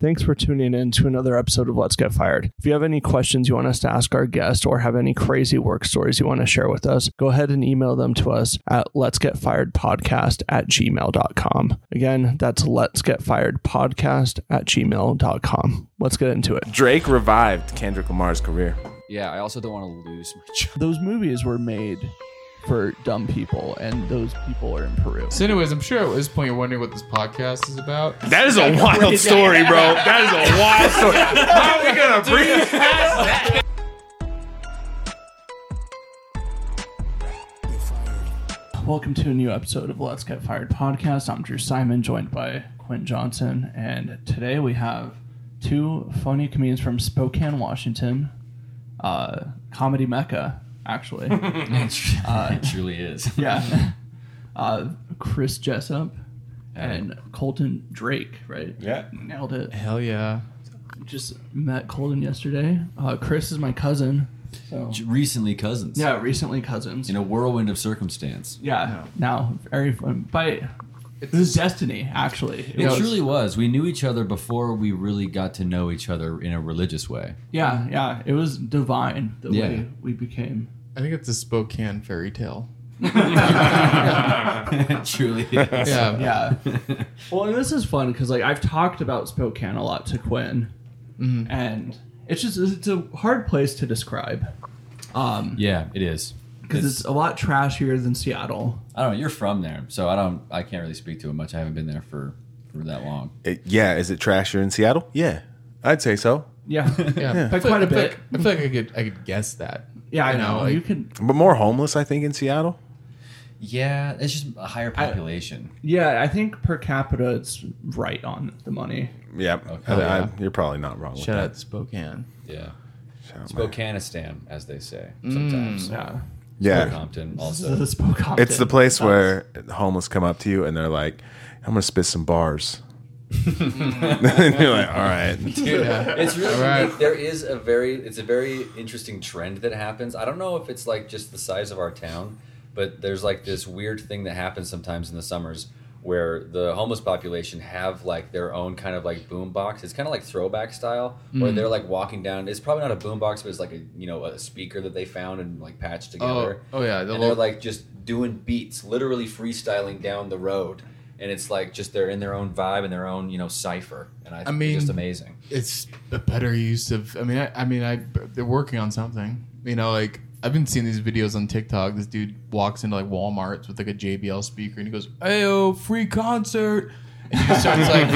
Thanks for tuning in to another episode of Let's Get Fired. If you have any questions you want us to ask our guest or have any crazy work stories you want to share with us, go ahead and email them to us at letsgetfiredpodcast@gmail.com. Again, that's letsgetfiredpodcast@gmail.com. Let's get into it. Drake revived Kendrick Lamar's career. Yeah, I also don't want to lose my job. Those movies were made for dumb people, and those people are in Peru. So anyways, I'm sure at this point you're wondering what this podcast is about. That is a wild story, bro. That is a wild story. How are we going to bring past that? Welcome to a new episode of Let's Get Fired podcast. I'm Drew Simon, joined by Quinn Johnson, and today we have two funny comedians from Spokane, Washington, comedy mecca, actually. It truly is. Yeah. Chris Jessup and Colton Drake, right? Yeah. Nailed it. Hell yeah. Just met Colton yesterday. Chris is my cousin. So Recently cousins. yeah, recently cousins. In a whirlwind of circumstance. Yeah. Now, very fun. But this is destiny, actually. It truly was. We knew each other before we really got to know each other in a religious way. Yeah. It was divine the Yeah. way we became. I think it's a Spokane fairy tale. It truly is. Yeah. Yeah. Well, and this is fun because like I've talked about Spokane a lot to Quinn, and it's a hard place to describe. Yeah, it is. Because it's a lot trashier than Seattle. I don't know. You're from there, so I can't really speak to it much. I haven't been there for that long. Yeah, is it trashier in Seattle? Yeah, I'd say so. Yeah. Yeah. By quite a bit. I feel like I could guess that. Yeah, I know. like- You can. But more homeless, I think, in Seattle. Yeah, it's just a higher population. Yeah, I think per capita it's right on the money. Yeah, yeah. You're probably not wrong with Shout that. out to Spokane. Yeah. Shout out, man. Spokanistan, as they say sometimes. Yeah. Yeah, Compton This also. is the Spokane. it's the place where homeless come up to you and they're like, "I'm gonna spit some bars." And you're like, "All right." Yeah. It's really All right. unique. It's a very interesting trend that happens. I don't know if it's like just the size of our town, but there's like this weird thing that happens sometimes in the summers where the homeless population have like their own kind of like boom box. It's kind of like throwback style where they're like walking down. It's probably not a boom box, but it's like a speaker that they found and like patched together. Oh yeah. And they're like just doing beats, literally freestyling down the road. And it's like just they're in their own vibe and their own, cipher. And I think mean, it's just amazing. It's a better use of. They're working on something. Like I've been seeing these videos on TikTok. This dude walks into like Walmart with like a JBL speaker and he goes, "Ayo, free concert!" And he just starts like,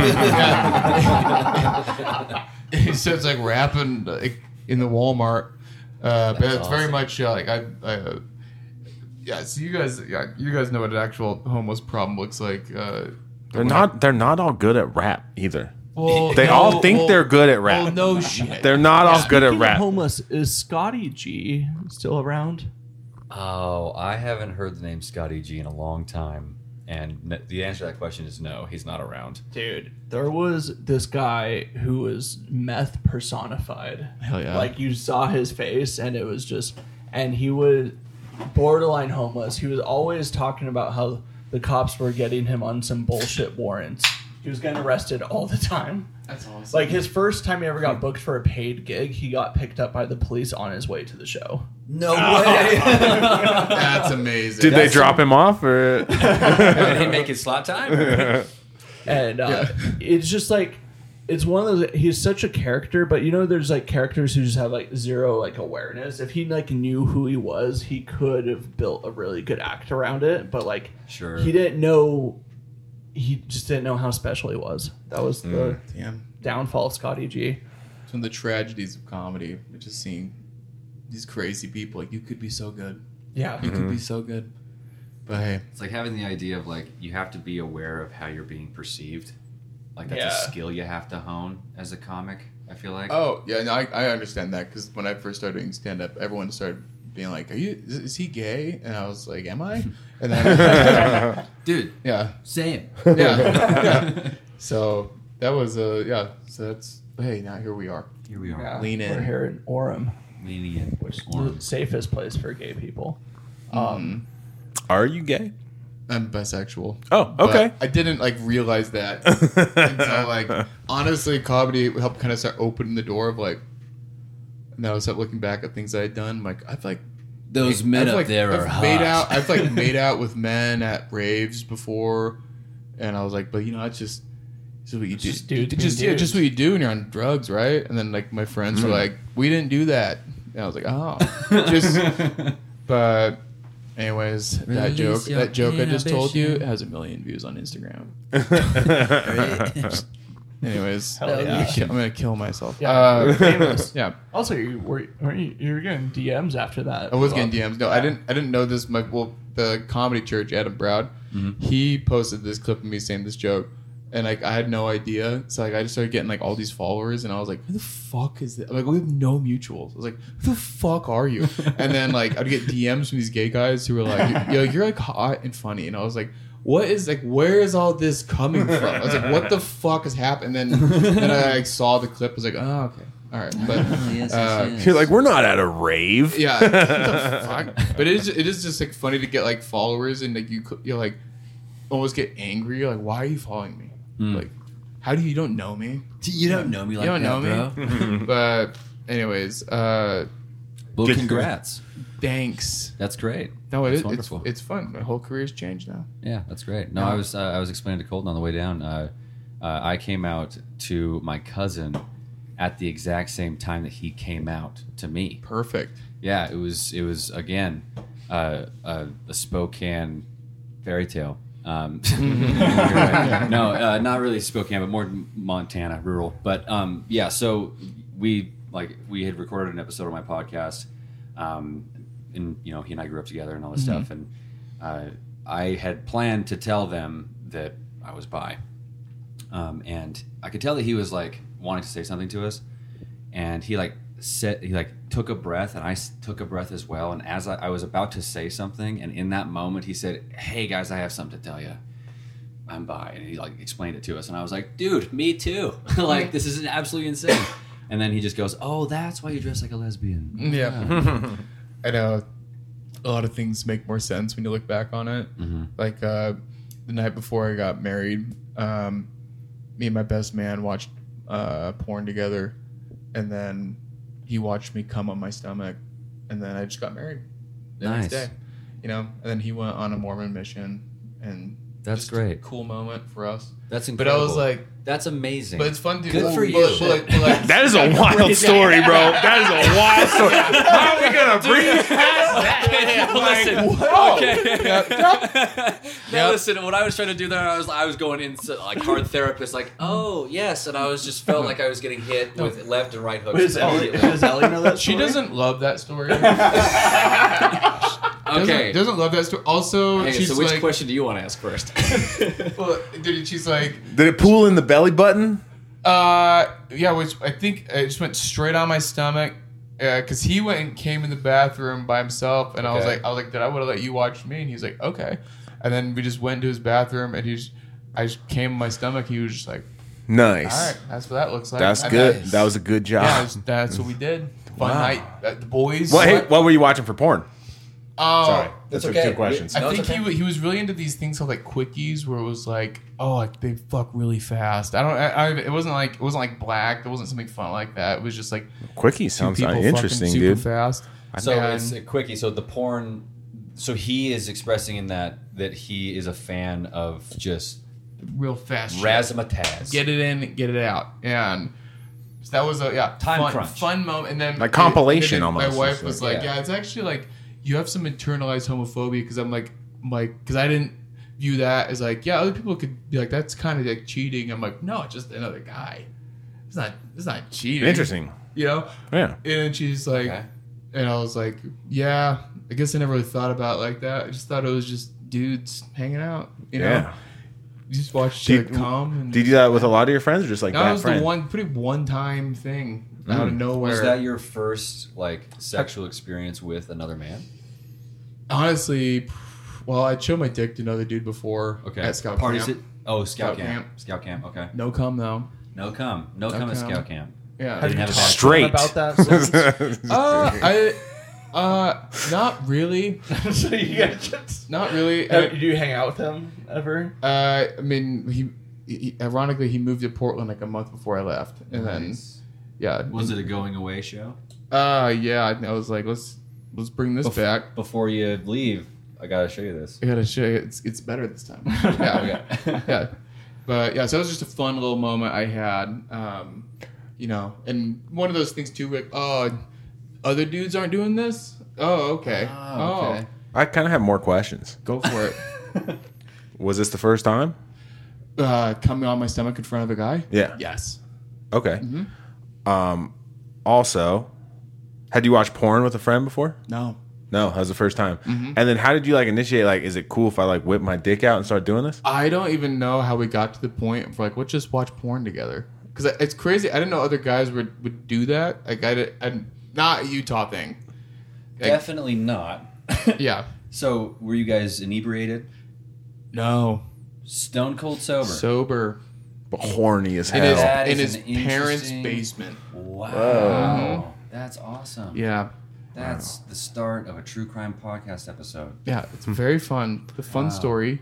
he starts like rapping like in the Walmart. But it's awesome. very much like yeah. So you guys know what an actual homeless problem looks like. They're not all good at rap either. Well, They all think they're good at rap. Oh no shit. They're not all good at Speaking of rap. homeless, is Scotty G still around? Oh, I haven't heard the name Scotty G in a long time. And the answer to that question is no, he's not around. Dude, there was this guy who was meth personified. Hell yeah. Like you saw his face and it was just, and he was borderline homeless. He was always talking about how the cops were getting him on some bullshit warrants. He was getting arrested all the time. That's awesome. Like his first time he ever got booked for a paid gig, he got picked up by the police on his way to the show. No way! That's amazing. Did they drop him off or? Did he make his slot time? And it's just like, it's one of those, he's such a character, but there's like characters who just have like zero like awareness. If he like knew who he was, he could have built a really good act around it, but like Sure. he just didn't know how special he was. That was the Damn. downfall of Scotty G. It's one of the tragedies of comedy. Just seeing these crazy people. Like, you could be so good. Yeah. You could be so good. But hey. It's like having the idea of like you have to be aware of how you're being perceived. Like that's Yeah. a skill you have to hone as a comic, I feel like. Oh, yeah, no, I understand that. Because when I first started doing stand-up, everyone started being like, is he gay? And I was like, am I? And then, Dude, yeah. same. Yeah. So that was, yeah. So that's, hey, now here we are. Here we are. Yeah. Lean in. We're here in Orem, Leaning in. which is the safest place for gay people. Are you gay? I'm bisexual. Oh, But okay. I didn't like realize that until like honestly, comedy helped kind of start opening the door of like. Now I started looking back at things I had done. Like I've like Those men up there are hot. I've like made out with men at raves before, and I was like, but you know, it's just what you do. just dudes It's being dudes. just what you do when you're on drugs, right? And then like my friends were like, we didn't do that, and I was like, oh, just. But anyways, Release your that joke I just told you, it inhibition. has 1 million views on Instagram. Anyways, Hell yeah. I'm gonna kill myself. Yeah, you're famous. Yeah. Also, you were getting DMs after that. I was getting DMs. No, I didn't know this. The comedy church, Adam Browd, he posted this clip of me saying this joke, and like I had no idea. So like I just started getting like all these followers, and I was like, "Who the fuck is this?" Like we have no mutuals. I was like, "Who the fuck are you?" And then like I'd get DMs from these gay guys who were like, "You're like hot and funny," and I was like. What is like? Where is all this coming from? I was like, "What the fuck has happened?" And then I like, saw the clip. I was like, "Oh, okay, all right." But You're like, we're not at a rave. yeah, what the fuck? But it is just like funny to get like followers and like you like almost get angry. You're like, why are you following me? Like, how do you don't know me? You don't know me like You don't that, know bro. me. But anyways, Well, congrats. thanks. That's great. No, That's it's wonderful. it's fun. My whole career's changed now. Yeah, that's great. No, I was explaining to Colton on the way down. I came out to my cousin at the exact same time that he came out to me. Perfect. Yeah, it was again a Spokane fairy tale. No, not really Spokane, but more Montana, rural. But yeah, so we had recorded an episode of my podcast. And you know, he and I grew up together and all this stuff, and I had planned to tell them that I was bi, and I could tell that he was like wanting to say something to us, and he took a breath, and I took a breath as well, and as I was about to say something, and in that moment he said, "Hey guys, I have something to tell you. I'm bi," and he like explained it to us, and I was like, "Dude, me too. Like this is absolutely insane." And then he just goes, "Oh, that's why you dress like a lesbian." Yeah. I know a lot of things make more sense when you look back on it. Like the night before I got married, me and my best man watched porn together, and then he watched me come on my stomach, and then I just got married the Nice. next day. You know, and then he went on a Mormon mission, and That's just great. a cool moment for us. That's But incredible. I was like, that's amazing. but it's fun to Good for you. But like, That is a wild story, bro. That is a wild story. How are we gonna bring Listen. No, listen. What I was trying to do there, I was going in like hard therapist, like, oh yes, and I was just felt like I was getting hit with left and right hooks. Does Ellie know that she story? doesn't love that story. Okay. Doesn't love that story. Also, Hey, she's so which like, question do you want to ask first? well, dude, she's like, Did it pool in the belly button? yeah, which I think it just went straight on my stomach. Because he went and came in the bathroom by himself, and I was Okay. like, "Did I would have let you watch me?" And he's like, "Okay." And then we just went into his bathroom, and I just came in my stomach. He was just like, Nice. "All right, that's what that looks like." That's And good. That was a good job. Yeah, that's what we did. Fun Wow. night. The boys. What were you watching for porn? Oh, Sorry, that's that's okay. two questions. I No, it's think okay. he was really into these things called like quickies, where it was like, oh, like they fuck really fast. It wasn't like black. It wasn't something fun like that. It was just like Quickie two sounds people interesting, fucking super dude. fast. So And- it's a quickie. So the porn. So he is expressing in that he is a fan of just real fast. shit. razzmatazz. Get it in, get it out, and so that was a Time crunch. fun moment. And then Like compilation and then almost. My wife was like, Yeah. "Yeah, it's actually like you have some internalized homophobia," because I'm like, because I didn't view that as like, yeah, other people could be like, that's kind of like cheating. I'm like, no, it's just another guy. It's not cheating. Interesting. You know? Yeah. And she's like, Okay. and I was like, yeah, I guess I never really thought about it like that. I just thought it was just dudes hanging out. You know? Yeah. You just watch Did- shit come. And Did you do that with a lot of your friends, or just like that that was friend? the pretty one-time thing out of nowhere. Was that your first like sexual experience with another man? Honestly, well, I'd show my dick to another dude before Okay. at scout Parties camp. it. Oh, scout Scout camp. camp. Scout camp. Okay. No cum though. No cum at cum. scout camp. Yeah. Have you Have you have a talked bad Straight. about that? Since? I Not really. So you guys just... Not really. Do you hang out with him ever? I mean, he ironically he moved to Portland like a month before I left, and then yeah. Was it a going away show? Yeah. I was like, let's bring this back. Before you leave, I gotta show you this. I gotta show you. It's better this time. Yeah. Yeah. But yeah, so it was just a fun little moment I had. You know, and one of those things too, like, oh, other dudes aren't doing this? Oh, okay. Okay. I kind of have more questions. Go for it. Was this the first time? Coming on my stomach in front of a guy? Yeah. Yes. Okay. Also, had you watched porn with a friend before? No. No, that was the first time. And then how did you like initiate? Like, is it cool if I like whip my dick out and start doing this? I don't even know how we got to the point of like, let's just watch porn together. Because it's crazy. I didn't know other guys would do that. Like, not a Utah thing. Like, Definitely not. yeah. So, were you guys inebriated? No. Stone cold sober? Sober. But horny as In hell. That in is his an parents' interesting- basement. Wow. That's awesome. Yeah. That's the start of a true crime podcast episode. Yeah. It's very fun. The fun story.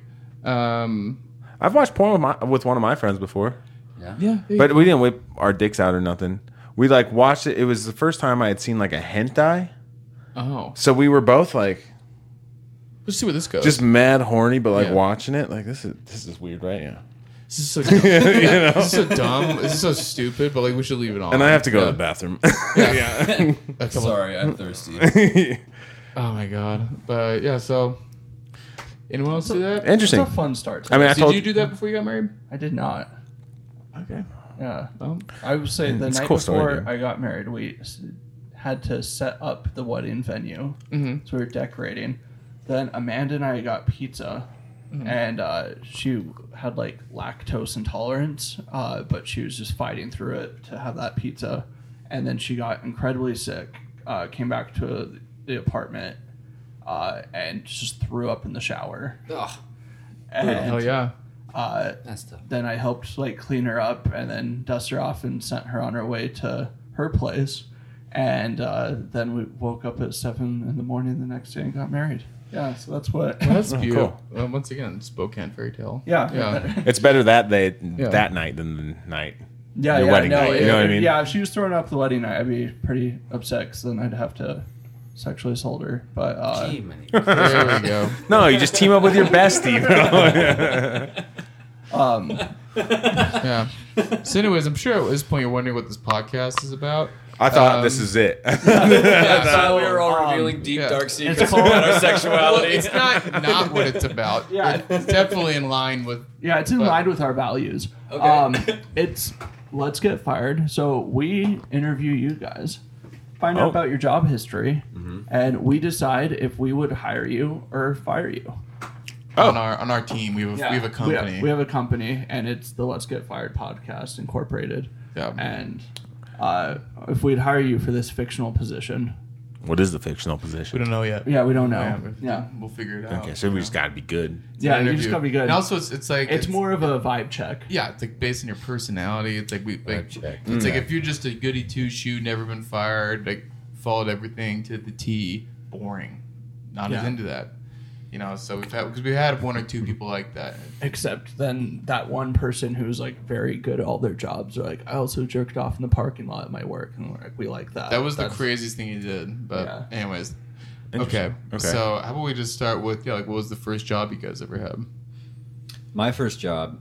I've watched porn with one of my friends before, Yeah? but we didn't whip our dicks out or nothing. We like watched it. It was the first time I had seen like a hentai. Oh. So we were both like Let's see where this goes. just mad horny, but like Yeah. watching it. Like this is weird, right? Yeah. This is so dumb. This is so dumb. This is so stupid, but like we should leave it on. And I have to go to the bathroom. A couple- Sorry, I'm thirsty. Oh my god. But yeah, so anyone else do that? Interesting. It's a fun start. I mean, I Did told you do that before you got married? I did not. Okay. Yeah. Well, I would say the It's a night cool before story, dude. I got married, we had to set up the wedding venue. Mhm. So we were decorating. Then Amanda and I got pizza. And she had like lactose intolerance, but she was just fighting through it to have that pizza. And then she got incredibly sick, came back to the apartment, and just threw up in the shower. Ugh, And, hell yeah. that's tough. Then I helped like clean her up and then dust her off and sent her on her way to her place. And then we woke up at 7 in the morning the next day and got married. Yeah, so that's what. Well, that's Oh, beautiful. Once again, Spokane fairy tale. Yeah, Yeah. It's better that night than the night. yeah, Your yeah. wedding No, night, you know what I mean? Yeah, if she was throwing up the wedding night, I'd be pretty upset because then I'd have to sexually assault her. But Jiminy. There we go. No, you just team up with your bestie. Yeah. So anyways, I'm sure at this point you're wondering what this podcast is about. I thought this is it. Yeah, so we were all revealing deep, yeah. dark secrets It's called- about our Well, sexuality. it's not what it's about. Yeah. It's definitely in line with. yeah, it's in But- line with our values. Okay. It's Let's Get Fired. So we interview you guys, find out Oh. about your job history, and we decide if we would hire you or fire you. On our team, we have a company. We have a company, and it's the Let's Get Fired Podcast Incorporated. Yeah. And if we'd hire you for this fictional position, What is the fictional We position? don't know yet. yeah, we don't know. Yeah, We'll figure it out. Okay, so we just got to be good. yeah, you Interview. just gotta be good. And also, it's like it's more of a vibe check. Yeah, it's like based on your personality. It's like check. It's like if you're just a goody two shoe, never been fired, like followed everything to the T, boring. Not as Yeah. into that. You know, so we've had one or two people like that. Except then that one person who's like very good at all their jobs. They're like, I also jerked off in the parking lot at my work, and we're like, we like that. That was the That's- craziest thing he did. But Yeah. anyways, okay. Interesting. Okay. So how about we just start with like what was the first job you guys ever had? My first job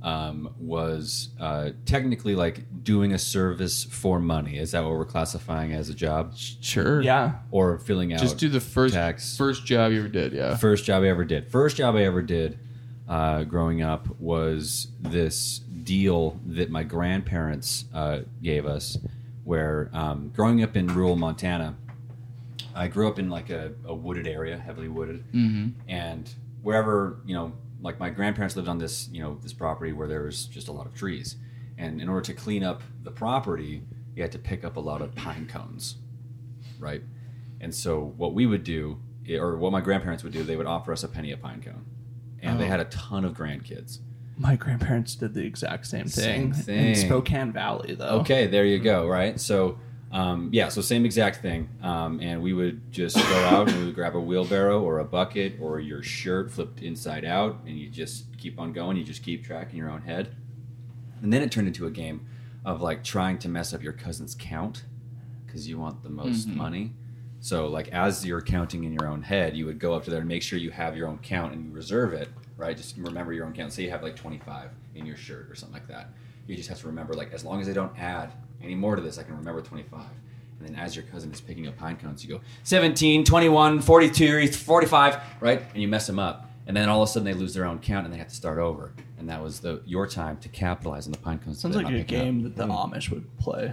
was technically like doing a service for money. Is that what we're classifying as a job? Sure. Yeah. Or filling out Just do the first tax. job you ever did. Yeah. First job I ever did. First job I ever did growing up was this deal that my grandparents gave us where growing up in rural Montana, I grew up in like a wooded area, heavily wooded. Mm-hmm. And wherever, like my grandparents lived on this, this property where there was just a lot of trees. And in order to clean up the property, you had to pick up a lot of pine cones, right? And so what we would do, or what my grandparents would do, they would offer us a penny a pine cone. And they had a ton of grandkids. My grandparents did the exact same Same thing thing. in Spokane Valley, though. Okay, there you go, right? So Yeah, so same exact thing. And we would just go out and we would grab a wheelbarrow or a bucket or your shirt flipped inside out, and you just keep on going. You just keep track in your own head. And then it turned into a game of like trying to mess up your cousin's count because you want the most money. So like as you're counting in your own head, you would go up to there and make sure you have your own count and you reserve it, right? Just remember your own count. Say you have like 25 in your shirt or something like that. You just have to remember, like, as long as I don't add any more to this, I can remember 25. And then as your cousin is picking up pine cones, you go 17, 21, 42, 45, right? And you mess them up. And then all of a sudden they lose their own count and they have to start over. And that was your time to capitalize on the pine cones. Sounds like a game that the Amish would play.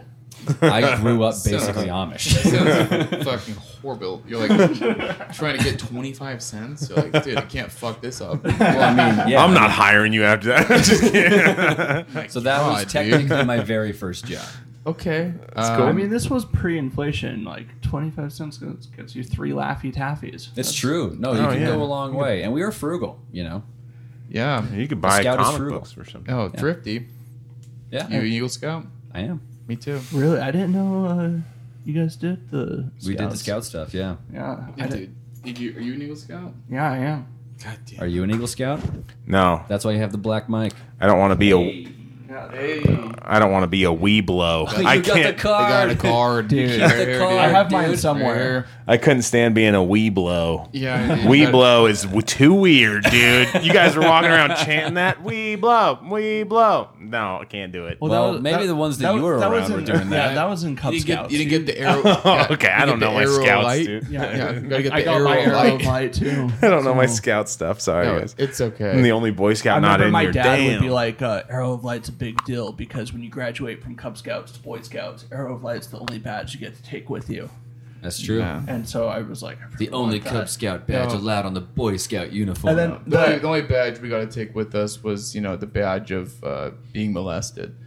I grew up basically Amish. Sounds fucking horrible. You're like trying to get 25 cents. You're like, dude, I can't fuck this up. Well, I mean, yeah. I'm not hiring you after that. Just kidding. So that was technically my very first job. Okay. I mean, this was pre-inflation. Like 25 cents gets you 3 Laffy Taffies. It's true. No, you can go a long way. And we were frugal, you know. Yeah. You could buy Scout is comic frugal. books or something. Oh, thrifty. Yeah. You an Eagle Scout? I am. Me too. Really? I didn't know you guys did the Scouts. We did the Scout stuff, yeah. Yeah. Yeah, dude. Are you an Eagle Scout? Yeah, I am. God damn. Are you an Eagle Scout? No, That's why you have the black mic. I don't want to be a. Hey. I don't want to be a weeblo. I can't. They got a card. Dude, the card. I have mine Dude, somewhere. I couldn't stand being a weeblo. Yeah. Weeblo is too weird, dude. You guys were walking around chanting that weeblo, weeblo. No, I can't do it. Well, maybe the ones that you were around were doing that. Yeah, that was in Cub Scouts. You didn't get the arrow. Oh, okay, I don't know my Scouts, light. dude. Yeah, you gotta get the I got arrow my arrow light. light too. I don't know my Scout stuff. Sorry, No, guys. it's okay. I'm the only Boy Scout I not remember in my here. dad Damn. would be like, "Arrow of Light's a big deal because when you graduate from Cub Scouts to Boy Scouts, Arrow of Light's the only badge you get to take with you." That's true. Yeah. And so I was like, The only Cub Scout badge No. allowed on the Boy Scout uniform. And then The only badge we got to take with us was, the badge of being molested.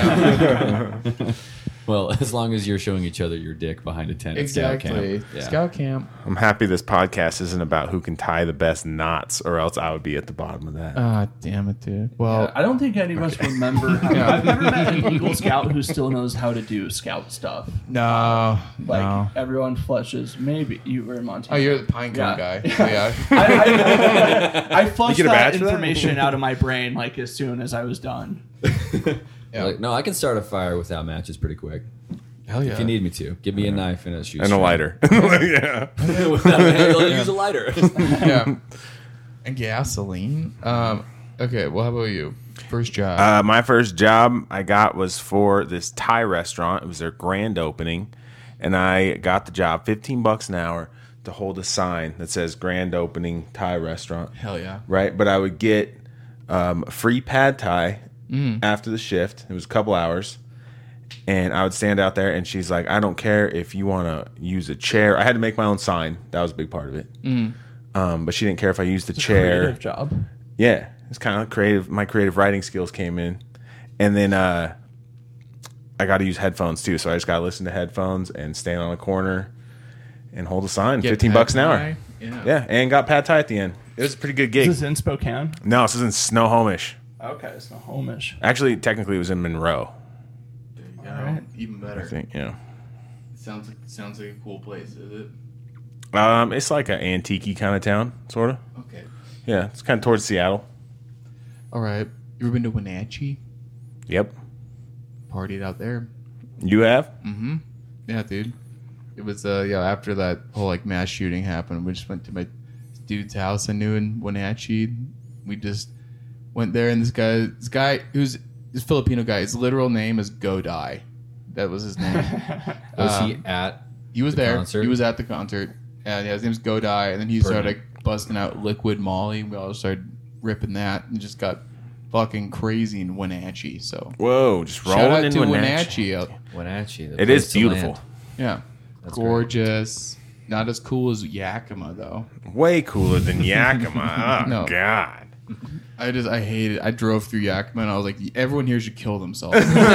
Well, as long as you're showing each other your dick behind a tent at Scout Exactly. camp. Yeah. Scout camp. I'm happy this podcast isn't about who can tie the best knots, or else I would be at the bottom of that. Ah, damn it, dude. Well, I don't think any of us remember. I've never met an Eagle Scout who still knows how to do Scout stuff. no. Like everyone flushes. Maybe you were in Montana. Oh, you're the pine cone Yeah. guy. Oh, yeah. I flushed You get a that badge for that? information out of my brain like as soon as I was done. Yeah. Like, no, I can start a fire without matches pretty quick. Hell yeah. If you need me to. Give me a knife and a shoe And a lighter. Yeah. Use a lighter. Yeah. And gasoline. Okay, well, how about you? First job. My first job I got was for this Thai restaurant. It was their grand opening, and I got the job, $15 an hour, to hold a sign that says "Grand Opening Thai Restaurant." Hell yeah. Right, but I would get free pad thai after the shift. It was a couple hours, and I would stand out there, and she's like, "I don't care if you want to use a chair." I had to make my own sign. That was a big part of it. But she didn't care if I used the chair. Creative job. Yeah, it's kind of creative. My creative writing skills came in, and then I got to use headphones too. So I just got to listen to headphones and stand on a corner and hold a sign. Get $15 an hour. pad thai? Yeah, and got pad thai at the end. It was a pretty good gig. Is this in Spokane? No, this is in Snohomish. Okay, it's not Homish. Actually, technically, it was in Monroe. There you go. Alright. Even I better. think. Yeah. Sounds like a cool place, is it? It's like an antique kind of town, sort of. Okay. Yeah, it's kind of towards Seattle. All right. You ever been to Wenatchee? Yep. Partied out there. You have? Yeah, dude. It was after that whole like mass shooting happened, we just went to my dude's house I knew in Wenatchee. We just went there, and this guy who's this Filipino guy, his literal name is Godai. That was his name. Was he at He was the there. concert? He was at the concert. And yeah, his name's Godai, and then he started like busting out liquid Molly, and we all started ripping that and just got fucking crazy in Wenatchee. So Whoa, just shout rolling out in to Wenatchee. Wenatchee. Wenatchee? The It place is to beautiful. land. Yeah. That's Gorgeous. Not as cool as Yakima though. Way cooler than Yakima. Oh, No. God. I hate it. I drove through Yakima and I was like, everyone here should kill themselves.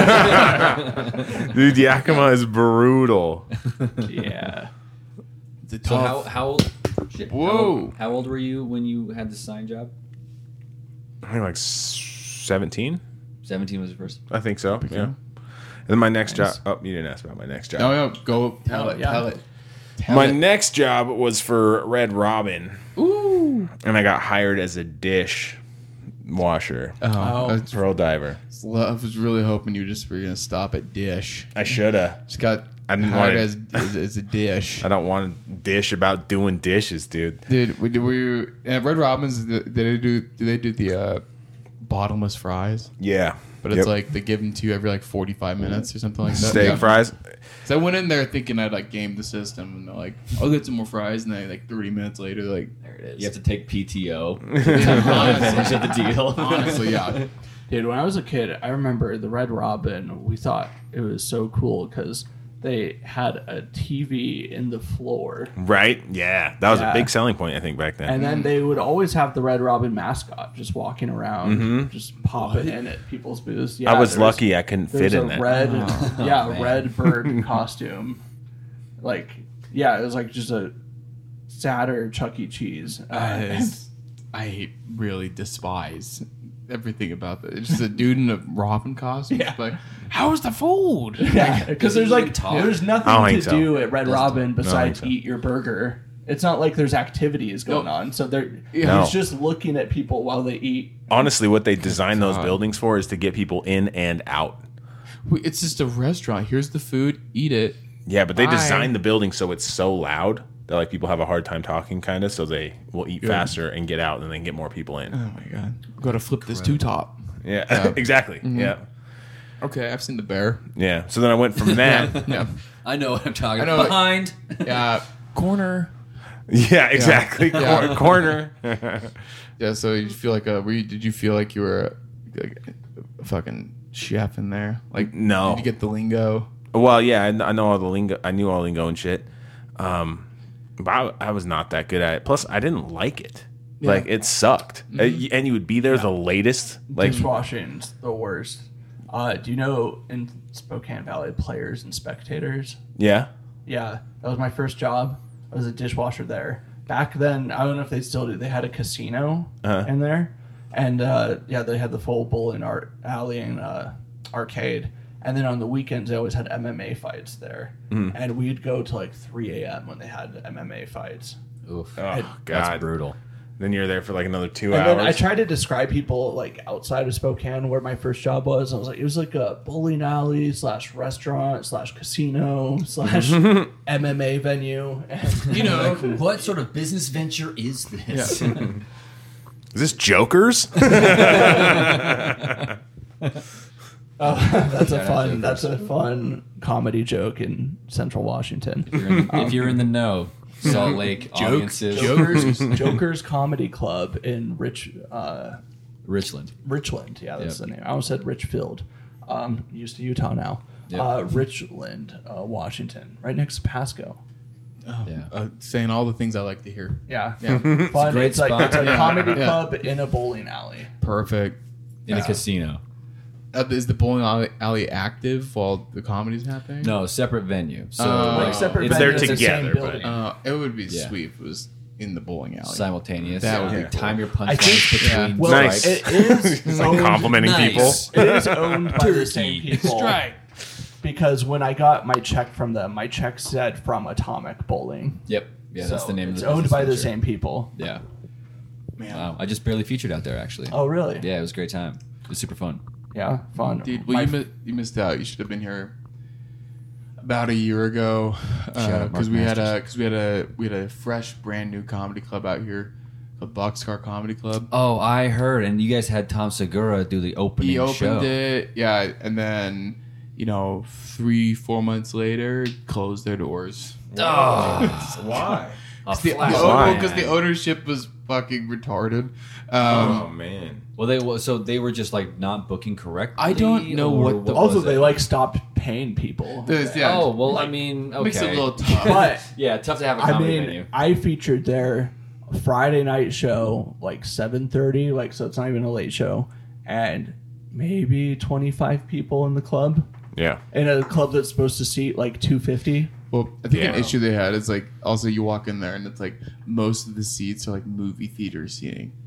Dude, Yakima is brutal. Yeah. It's a So tough. how old? Shit, Whoa. How old were you when you had the sign job? I think like 17. 17 was the first. I think so. Yeah. then my next job. Oh, you didn't ask about my next job. No, go tell it. yeah. Tell it. My next job was for Red Robin. Ooh. And I got hired as a dish washer. Oh. Pearl diver. I was really hoping you just were gonna stop at dish. I shoulda. Just got I didn't hired want as a dish. I don't want to dish about doing dishes, dude. Dude, were you at Red Robin's? Do they do the bottomless fries? Yeah. But it's like they give them to you every like 45 minutes or something like that. steak Yeah. fries. So I went in there thinking I'd like game the system, and they're like, "I'll get some more fries," and then like 30 minutes later, they're like, There it is. You have to take PTO. honestly, Advantage of the deal. honestly, yeah. Dude, when I was a kid, I remember the Red Robin. We thought it was so cool because they had a TV in the floor. Right? Yeah. That was Yeah. a big selling point, I think, back then. And then they would always have the Red Robin mascot just walking around, just popping in at people's booths. Yeah, I was there's- lucky I couldn't fit There's in a that. red, man. red bird costume. Like, yeah, it was like just a sadder Chuck E. Cheese. I really despise everything about that. It's just a dude in a Robin costume. Yeah. It's like, how's the food? Yeah, because there's like talk? there's I don't nothing think to so. do at Red Robin besides so. eat your burger. It's not like there's activities going on. So they're No. he's just looking at people while they eat. Honestly, what they designed those God. buildings for is to get people in and out. It's just a restaurant. Here's the food. Eat it. Yeah, but they Bye. designed the building so it's so loud that like people have a hard time talking, kind of. So they will eat faster and get out, and then they can get more people in. Oh my god. Got to flip this two top. Yeah, exactly. Yeah, Okay, I've seen the bear. yeah. So then I went from that. Yeah. I know what I'm talking I know, about. like- Behind. Yeah. Corner. Yeah, exactly. Yeah. Corner. Yeah. So you feel like did you feel like you were a fucking chef in there? Like No. Did you get the lingo? Well, yeah, I know all the lingo. I knew all the lingo and shit. But I was not that good at it. Plus, I didn't like it. Like it sucked, and you would be there the latest. Like Dishwashing's the worst. Do you know in Spokane Valley Players and Spectators? yeah, Yeah, that was my first job. I was a dishwasher there. Back then, I don't know if they still do. They had a casino in there, and yeah, they had the full bowling alley and arcade. And then on the weekends, they always had MMA fights there, and we'd go to like 3 a.m. when they had MMA fights. Oof. oh That's god. brutal. Then you're there for like another 2 And hours. then I tried to describe people like outside of Spokane where my first job was. I was like, it was like a bowling alley / restaurant / casino / MMA venue. And, You know, what sort of business venture is this? Is this Joker's? that's a fun comedy joke in Central Washington. If you're in the know, Salt Lake audiences, Joker's Comedy Club in Richland. Richland. Yeah, that's Yep. the name. I almost said Richfield. Used to Utah now. Yep. Richland, Washington, right next to Pasco. Yeah. Saying all the things I like to hear. Yeah, Yeah. fun. great It's like spot. it's a Yeah. comedy Yeah. club in a bowling alley. Perfect. In a casino. Is the bowling alley active while the comedy's happening? No, separate venue. So Like separate it's they're venues, the same together, building. It would be Yeah. sweet if it was in the bowling alley. simultaneous. That would be You cool. time your I punchlines think- between Well, Nice. strikes. it is It's like owned- complimenting Nice. people. It is owned by the same Turkey. people. Strike. Because when I got my check from them, my check said from Atomic Bowling. Yep. Yeah, that's So the name of it's the owned business by the venture. same people. Yeah. Man. Wow. I just barely featured out there actually. Oh, really? Yeah, it was a great time. It was super fun. Yeah, fun. Dude, well, you missed out. You should have been here about a year ago Shout out Mark because we had Masters. we had a fresh, brand new comedy club out here, called Boxcar Comedy Club. Oh, I heard, and you guys had Tom Segura do the opening He opened show. it, yeah, and then 3-4 months later, closed their doors. Why? Because the ownership was fucking retarded. Oh man. Well, they were just like not booking correctly. I don't know or what the- Also, was they it? like stopped paying people. Yeah, Oh well, like, I mean, okay. makes it a little tough. But Yeah, tough to have a I comedy mean, venue. I featured their Friday night show like 7:30, like so it's not even a late show, and maybe 25 people in the club. Yeah. In a club that's supposed to seat like 250. Well, I think an Yeah. issue they had is like also you walk in there and it's like most of the seats are like movie theater seating.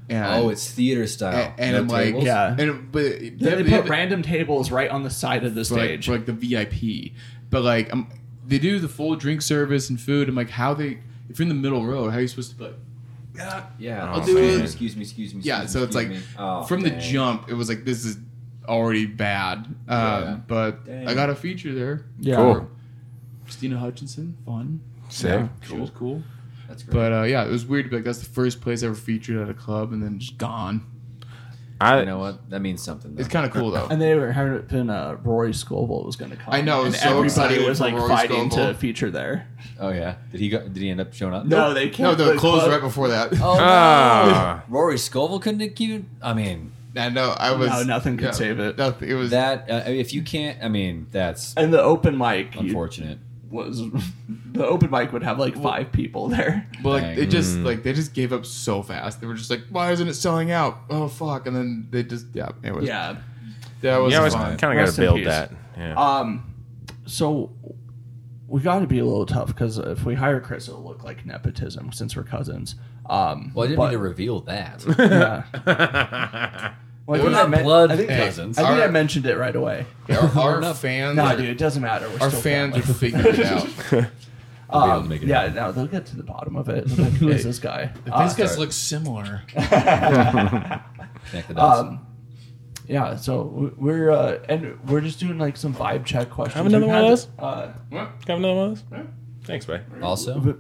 Oh, it's theater style. And No I'm like, tables? Yeah. but They put random tables right on the side of the stage. for like the VIP. But like, they do the full drink service and food. I'm like, if you're in the middle row, how are you supposed to be like, Yeah. I'll do it. Excuse me. yeah, so it's like from the jump, it was like this is already bad. Yeah. But Dang. I got a feature there. Yeah. Cool. Christina Hutchinson, fun. Sick. Yeah, she was cool. That's great. But yeah, it was weird to be like, that's the first place I ever featured at a club, and then just gone. you know what? That means something. Though. It's kind of cool though. And they were having Rory Scovel was going to come. I know, I and was so everybody excited was for like Rory fighting Scovel. to feature there. Oh yeah. Did he end up showing up? No, they No, can't. the closed club- right before that. Oh no. Ah. Rory Scovel couldn't keep. I mean, I know. I was. No, nothing could save it. Nothing. It was. that if you can't, I mean, that's And the open mic unfortunate. was the open mic would have like 5 people there. Well, like Dang. they just they just gave up so fast. They were just like, "Why isn't it selling out?" Oh fuck! And then they just it was Yeah. that was Yeah, I was fun. kind of got Rest to in build peace. that. Yeah. So we got to be a little tough because if we hire Chris, it'll look like nepotism since we're cousins. Well, I didn't mean to reveal that. Yeah. Well, We're not blood I think cousins. I Our- mentioned it right away. Our fans, No, dude, it doesn't matter. We're our still fans family. are figuring it out. able to make it Yeah, no, they'll get to the bottom of it. They'll be like, who is this guy? These guys sorry. look similar. Connect the dots. Yeah, so we're just doing like some vibe check questions. Have another We've one of had- those? Have another one of those? Thanks, babe. Also, but-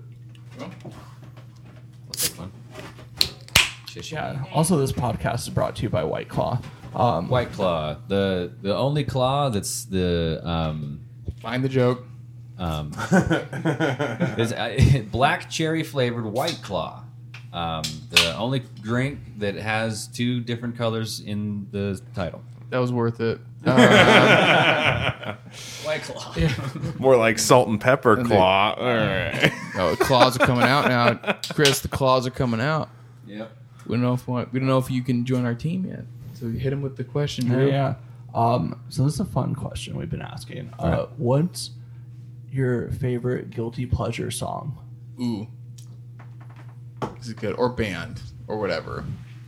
let's take one. Shish. yeah. Also, this podcast is brought to you by White Claw. White Claw, the only claw that's the Find the joke. is black cherry flavored White Claw. The only drink that has 2 different colors in the title. That was worth it. White Claw. More like salt and pepper claw. All right. Oh, the claws are coming out now, Chris. The claws are coming out. Yep. We don't know if you can join our team yet. So hit him with the question, Yeah. Drew. yeah. So this is a fun question we've been asking. What's your favorite guilty pleasure song? Ooh, this is good. Or band or whatever.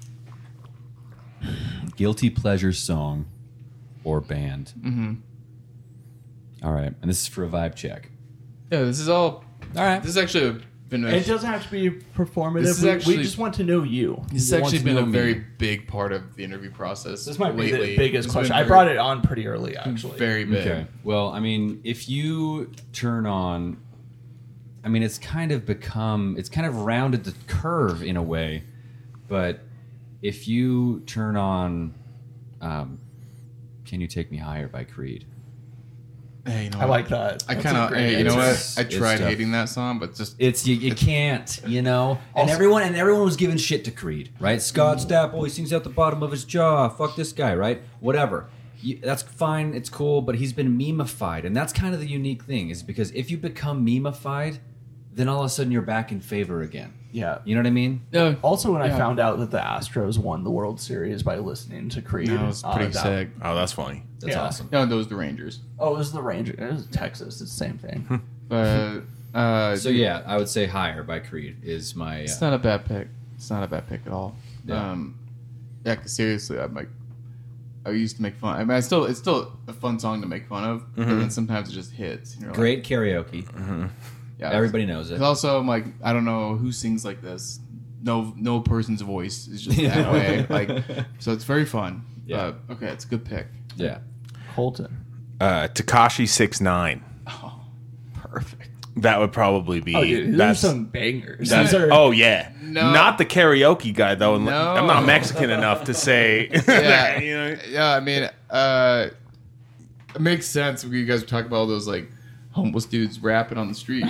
Guilty pleasure song or band. Mm-hmm. All right, and this is for a vibe check. Yeah, this is all. All right. This has actually been. It doesn't have to be performative. This is we actually- just want to know you. This has wants actually to been a know me. very big part of the interview process. This might be lately. the biggest It's been question. I very- brought it on pretty early, actually. Very big. Okay. Well, I mean, if you turn on, I mean, it's kind of rounded the curve in a way, but if you turn on, "Can You Take Me Higher" by Creed. Hey, you know I what? like that. I That's kind a of. great Hey, you know what? answer. I It's tried tough. hating that song, but just It's you can't, and Also- everyone was giving shit to Creed, right? Scott Stapp, he sings out the bottom of his jaw. Fuck this guy, right? Whatever. That's fine, it's cool, but he's been memeified, and that's kind of the unique thing, is because if you become memeified, then all of a sudden you're back in favor again. Yeah. You know what I mean? Also, when I Yeah. found out that the Astros won the World Series by listening to Creed, that was pretty that- sick. Oh, that's funny. That's Yeah. awesome. No, those the Rangers. Oh, it was the Rangers. It was Texas. It's the same thing. But So yeah, I would say "Higher" by Creed is my. it's not a bad pick. It's not a bad pick at all. Yeah. Yeah, 'cause seriously, I'm like, I used to make fun. I mean, it's still a fun song to make fun of, but then sometimes it just hits. And you're like, great karaoke. yeah. Everybody knows it. 'Cause also, I'm like, I don't know who sings like this. No person's voice is just that way. Like, so it's very fun. Yeah. Okay, it's a good pick. Yeah. Colton. Takashi 6ix9ine. Oh, perfect. That would probably be. Oh, dude, these are some bangers. That's, These are, oh yeah, No. not the karaoke guy though. No. I'm not Mexican enough to say. Yeah. You know? Yeah, I mean, it makes sense when you guys talk about all those like homeless dudes rapping on the street.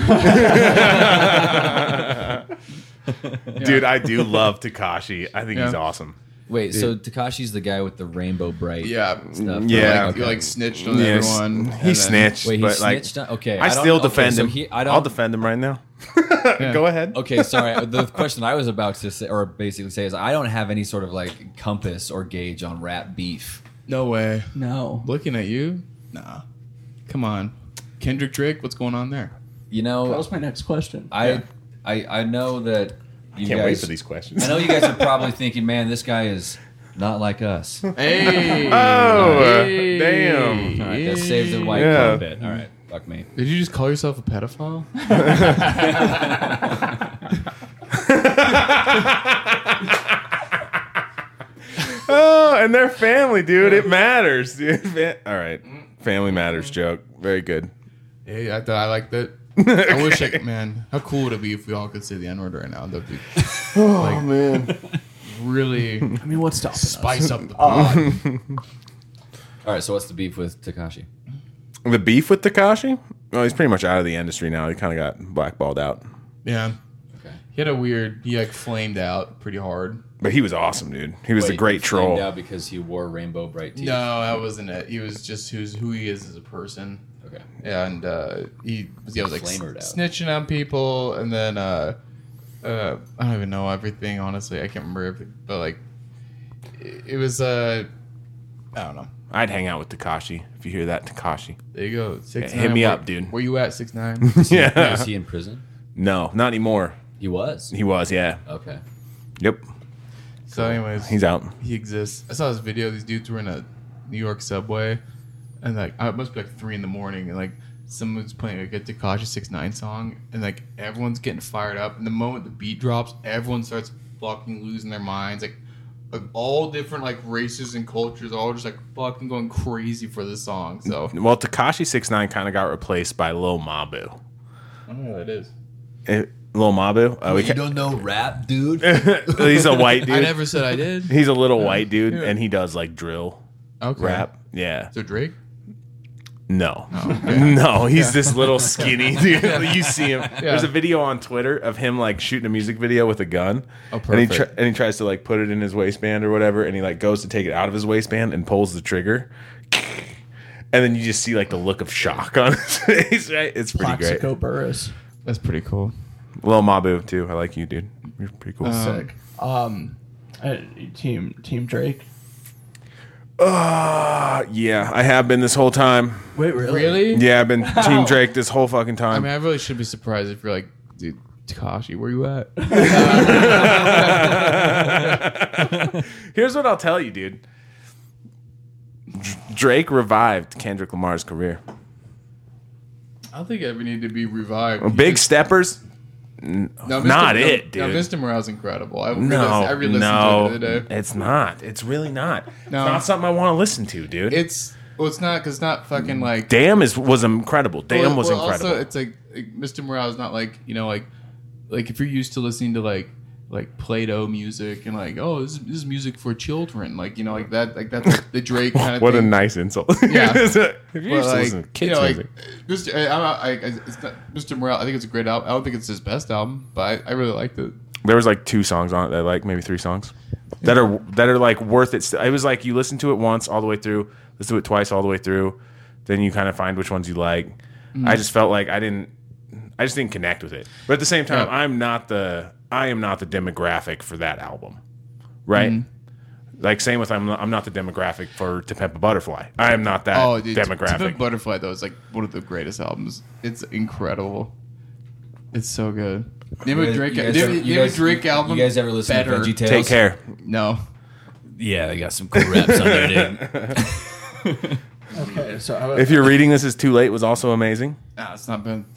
Dude, I do love Takashi. I think he's Yeah. awesome. Wait, so Takashi's the guy with the rainbow bright Yeah, stuff? Yeah. Like, you like snitched on Yes, everyone. he and then- snitched, Wait, he but like, snitched on? Okay, I don't- still okay, defend so him. I don't, I'll defend him right now. Go ahead. Okay, sorry. The question I was about to say, or basically say, is I don't have any sort of like compass or gauge on rap beef. No way. no. Looking at you? Nah. Come on. Kendrick Drake, what's going on there? You That know, was my next question. I know that you Can't wait guys- for these questions. I know you guys are probably thinking, man, this guy is not like us. All Hey. Damn. right, that saves the white Yeah. club bit. All right, fuck me. Did you just call yourself a pedophile? Oh, and they're family, dude. It matters, dude. All right. Family matters joke. Very good. Hey, I like that. I wish, man, how cool would it be if we all could say the N word right now? That'd be Oh, man. really I mean, what's stopping us? spice up the pod. All right, so what's the beef with Tekashi? The beef with Tekashi? Well, he's pretty much out of the industry now. He kind of got blackballed out. Yeah. Okay. He like flamed out pretty hard. But he was awesome, dude. He was a Wait, great he flamed troll. out because he wore rainbow bright teeth. No, that wasn't it. He was just who he is as a person. Okay. And he was like Flamered out. snitching on people, and then I don't even know everything, honestly. I can't remember everything, but like it was I don't know. I'd hang out with Tekashi if you hear that, Tekashi. There you go. 6ix9ine. hit me up, dude. Where you at, 6ix9ine? Yeah. Is he in prison? No, not anymore. He was. He was, yeah. Okay. Yep. So, anyways, He's out. he exists. I saw this video. These dudes were in a New York subway, and like it must be like 3 a.m, and like someone's playing like a Tekashi 6ix9ine song, and like everyone's getting fired up. And the moment the beat drops, everyone starts fucking losing their minds. Like all different like races and cultures, all just like fucking going crazy for this song. So Well, Tekashi 6ix9ine kind of got replaced by Lil Mabu. I don't know what that is. Lil Mabu? Oh, You don't know rap, dude? he's a white dude. I never said I did. He's a little white dude, yeah. and he does like drill Okay. rap. Yeah. So Drake. No. Oh, No, he's this little skinny dude. You see him. There's a video on Twitter of him like shooting a music video with a gun. Oh, and he perfect. and he tries to like put it in his waistband or whatever, and he like goes to take it out of his waistband and pulls the trigger. And then you just see like the look of shock on his face, right? It's pretty great. Plaxico Burris. That's pretty cool. Lil Mabu too. I like you, dude. You're pretty cool. Sick. Team Drake. Yeah, I have been this whole time. Wait, really? Really? Yeah, I've been Team Drake this whole fucking I time. mean, I really should be surprised if you're like, dude, Tekashi, where you at? Here's what I'll tell you, dude. Drake revived Kendrick Lamar's career. I don't think it ever needed to be revived. Big Steppers, No, not it, dude. No, Mr. Morale's incredible. I no, re-listened no, to it the other day. it's not. It's really not. No. It's not something I want to listen to, dude. It's not because it's not fucking like. Damn was incredible. Damn was well, incredible. Also, it's like Mr. Morale is not like like if you're used to listening to like Play-Doh music and like this is music for children, like that's like the Drake kind of what thing. a nice insult. Yeah. If you're But used to like, listening to kids music. Mr. It's not Mr. Morale. I think it's a great album. I don't think it's his best album, but I really liked it. There was like 2 songs on it that I like, maybe 3 songs that are like worth it. It was like you listen to it once all the way through, listen to it twice all the way through, then you kind of find which ones you like. I just felt like I just didn't connect with it. But at the same time, Yeah. I am not the demographic for that album, right? Like same with I'm not the demographic for To Pimp a Butterfly. I am not that Dude, demographic. To Pimp a Butterfly though is like one of the greatest albums. It's incredible. It's so good. Name a Drake. You guys Name ever- name you a guys- Drake album. You guys ever listen better. to Veggie Tales? Take care. No. Yeah, I got some cool raps on there, dude. Okay, so how about, If you're reading this is too late was also amazing. Nah, it's not been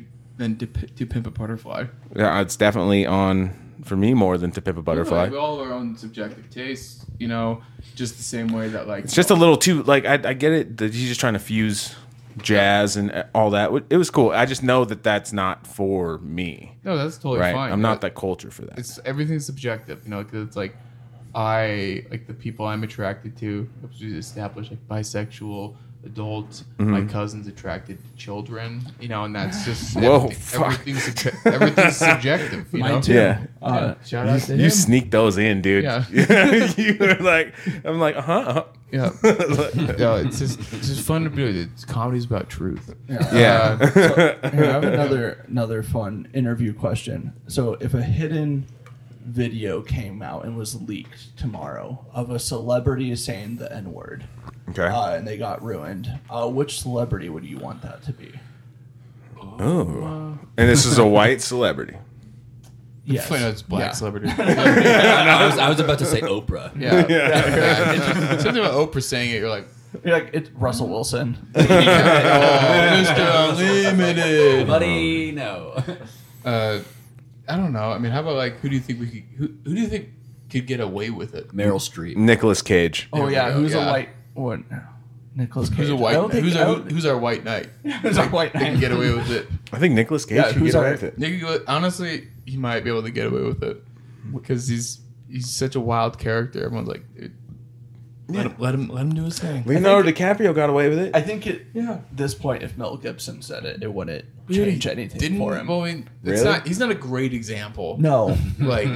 to Pimp a Butterfly. Yeah, it's definitely on for me more than To Pimp a Butterfly. We all have our own subjective tastes, just the same way that like It's just a little too like I get it that he's just trying to fuse jazz and all that. It was cool. I just know that that's not for me, no, that's totally right? fine. I'm not that culture for that. It's everything's subjective, because it's like I like the people I'm attracted to. Established like bisexual adults. My cousin's attracted to children, and that's just Whoa, everything's subjective. mine too? Yeah. Shout out to him. You sneak those in, dude. Yeah. You were like, I'm like, Yeah, yeah. It's just fun to be. It's comedy's about truth. yeah. Here, I have another fun interview question. So, if a hidden video came out and was leaked tomorrow of a celebrity saying the N word, Okay. and they got ruined, which celebrity would you want that to be? Oh. And this is a white celebrity. Yes. I know it's black Yeah. celebrity. I was about to say Oprah. Yeah. It's just something about Oprah saying it. You're like, You're like, it's Russell Wilson. oh, Mr. Unlimited. Buddy, no. I don't know. I mean, how about like who do you think who do you think could get away with it? Meryl Streep. Nicolas Cage. Oh yeah, we go, who's yeah. a white what? Nicholas Cage. Who's a I white? don't think- I don't- Who's our white knight? Who's our white They can knight? get away with it. I think Nicolas Cage Yeah, should who's get away our- with it. Nick, honestly, he might be able to get away with it because he's such a wild character. Everyone's like, dude, let him do his thing. Leonardo DiCaprio got away with it. I think at Yeah. this point, if Mel Gibson said it, it wouldn't Really? change anything Didn't for him. Well, I mean, it's Really? not. He's not a great example. No, Like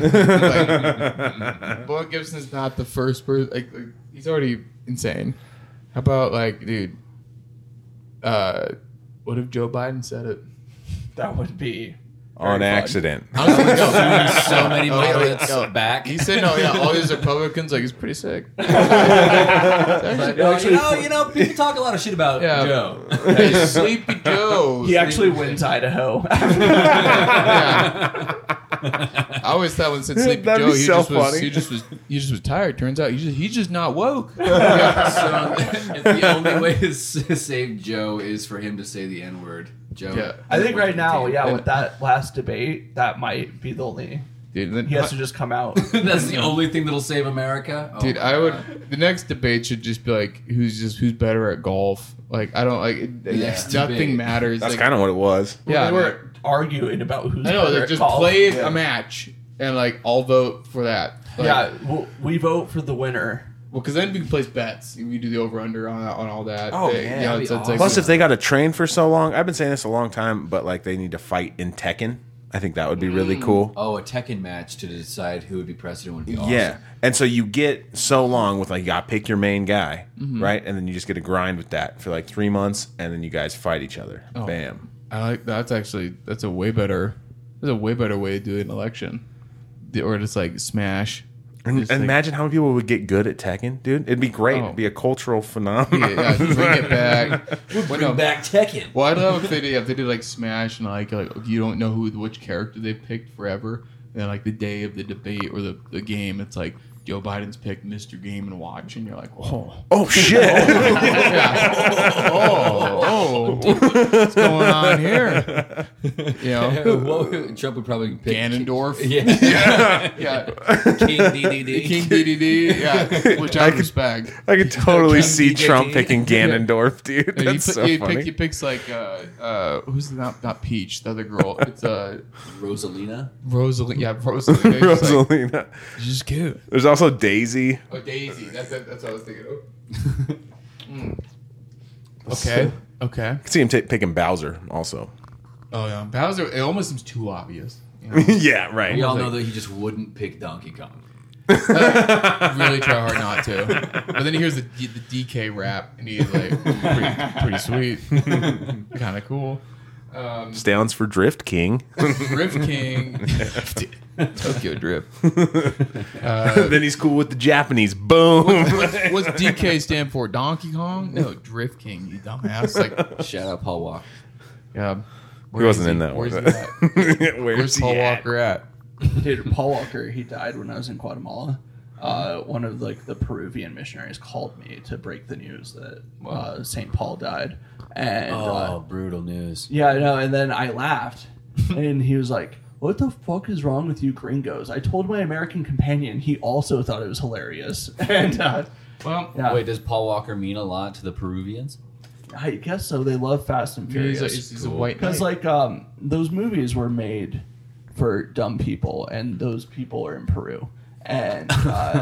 Mel Gibson's not the first person. Like he's already insane. How about like, dude? What if Joe Biden said it? that would be On very fun. accident. Honestly, no. So many pilots no. back. He said no. Yeah, all these Republicans like he's pretty sick. But, actually- you know, people talk a lot of shit about Yeah. Joe. Hey, Sleepy Joe. He actually wins Idaho. Yeah. I always thought when it said Sleepy That'd Joe, be he so just was funny. he just was tired. Turns out he's just not woke. So the only way to save Joe is for him to say the N word. Joe. Yeah. I think right now, yeah, Yeah. with that last debate, that might be the only. Dude, then, He has to just come out. That's the only thing that'll save America. Oh dude, my I God. would. The next debate should just be like who's better at golf. Like I don't like next nothing debate. matters. That's like, kind of what it was. yeah. They were arguing about who's I know. better Like at just golf. play Yeah. a match and like I'll vote for that. Like, Yeah, we vote for the winner. Well, because then we can place bets. We do the over under on all that. Oh, They- yeah. you know, That'd it's be like- awesome. Plus, if they got to train for so long, I've been saying this a long time, but like they need to fight in Tekken. I think that would be really cool. Oh, a Tekken match to decide who would be president would be awesome. Yeah, and so you get so long with like you got to pick your main guy, right? And then you just get to grind with that for like 3 months, and then you guys fight each other. Bam. I like that's a way better. That's a way better way to do an election, or just like smash. And Just, like, imagine how many people would get good at Tekken, dude. It'd be great. Oh. It'd be a cultural phenomenon. yeah, bring it back. Bring back Tekken. Well, I'd love if they did like Smash and like you don't know which character they picked forever, and then like the day of the debate or the game, it's like Joe Biden's picked Mr. Game and Watch, and you're like, oh, Oh shit! what's going on here? You know, Trump would probably pick Ganondorf, Yeah. yeah, King DDD. King DDD, yeah, which I respect. I could totally King see DJT. Trump picking Ganondorf, dude. And That's so funny. he picks like who's not Peach, the other girl. It's Rosalina. Rosalie. Yeah, Rosalie. It's like, Rosalina. she's just cute. There's also Daisy. Oh, Daisy. That's what I was thinking of. Okay. Okay. I could see him picking Bowser also. Oh yeah, Bowser. It almost seems too obvious. You know? Yeah, right. We all know that he just wouldn't pick Donkey Kong. Really try hard not to. But then he hears the DK rap, and he's like, pretty sweet, kind of cool. Stands for Drift King. Drift King, Tokyo Drift. Then he's cool with the Japanese. Boom. What's DK stand for? Donkey Kong? No, Drift King. You dumbass. Like, Shout out Paul Walker. yeah. He wasn't in that Where's one. he at? Where's Where's he Paul at? Walker at? Dude, Paul Walker, he died when I was in Guatemala. One of like the Peruvian missionaries called me to break the news that St. Paul died, and Brutal news. yeah, I know. And then I laughed, and he was like, "What the fuck is wrong with you, gringos?" I told my American companion. He also thought it was hilarious, and Well, yeah, Wait, does Paul Walker mean a lot to the Peruvians? I guess so. They love Fast and Furious he's a white because knight. like those movies were made for dumb people, and those people are in Peru, and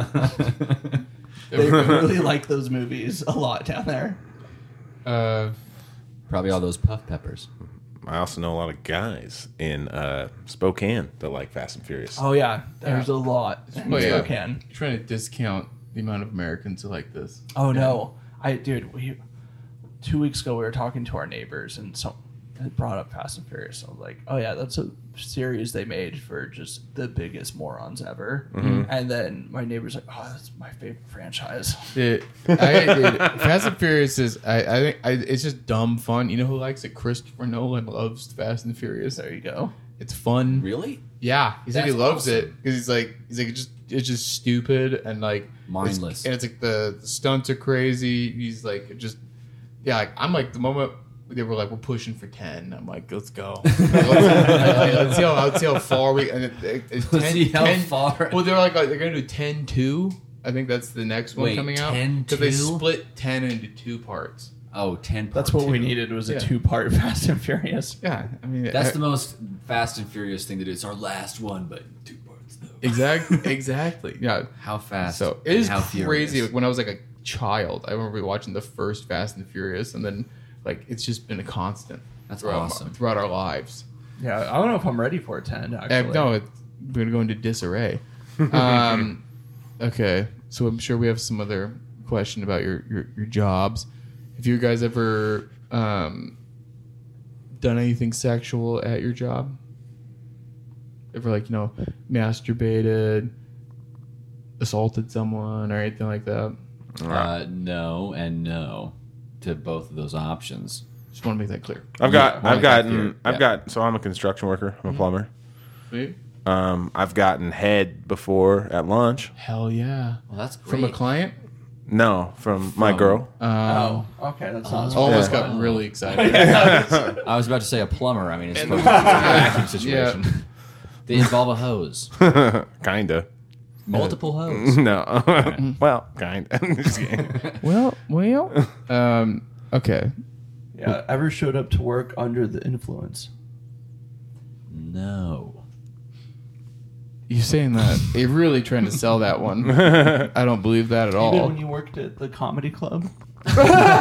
they really like those movies a lot down there. Probably all those puff peppers. I also know a lot of guys in Spokane that like Fast and Furious. Oh yeah, there's a lot. in Oh, yeah. Spokane. You're trying to discount the amount of Americans who like this. Oh no, we 2 weeks ago we were talking to our neighbors and it brought up Fast and Furious. I was like, oh yeah, that's a series they made for just the biggest morons ever. And then my neighbor's like, oh, that's my favorite franchise. Dude, Fast and Furious is I think it's just dumb fun. You know who likes it? Christopher Nolan loves Fast and Furious. There you go. It's fun. Really? Yeah, he said he That's loves awesome. it because he's like it's just stupid and like Mindless. and it's like the stunts are crazy. He's like like I'm like the moment they were like we're pushing for 10. I'm like let's go. let's see how far we and it's 10, see how 10 far. Well, they're they're gonna do 10-2. I think that's the next one Wait, coming out. 10-2? Because they split 10 into 2 parts. Oh, 10 That's part what we two. needed was a Yeah. 2-part Fast and Furious. Yeah, I mean That's the most Fast and Furious thing to do. It's our last one, but 2 parts though. exactly. Yeah. How fast? So it and is how crazy. furious. Like, when I was like a child, I remember watching the first Fast and Furious, and then like it's just been a constant. That's throughout, awesome. throughout our lives. Yeah, I don't know if I'm ready for a 10, actually. No, we're gonna go into disarray. Okay, so I'm sure we have some other question about your jobs. Have you guys ever done anything sexual at your job? Ever masturbated, assaulted someone, or anything like that? No and no to both of those options. Just want to make that clear. I've Yeah. got. So I'm a construction worker. I'm a plumber. Sweet. I've gotten head before at lunch. Hell yeah. Well, that's great. From a client? No, from my girl. Oh, okay, that sounds Almost Yeah. got really excited. I was about to say a plumber. I mean, it's supposed to be a vacuum situation. Yeah. They involve a hose, Kinda. multiple hose. No. Well, kinda. Just kidding. well. Okay. Yeah, ever showed up to work under the influence? No. You're saying that. You're really trying to sell that one. I don't believe that at Even all. when you worked at the comedy club? I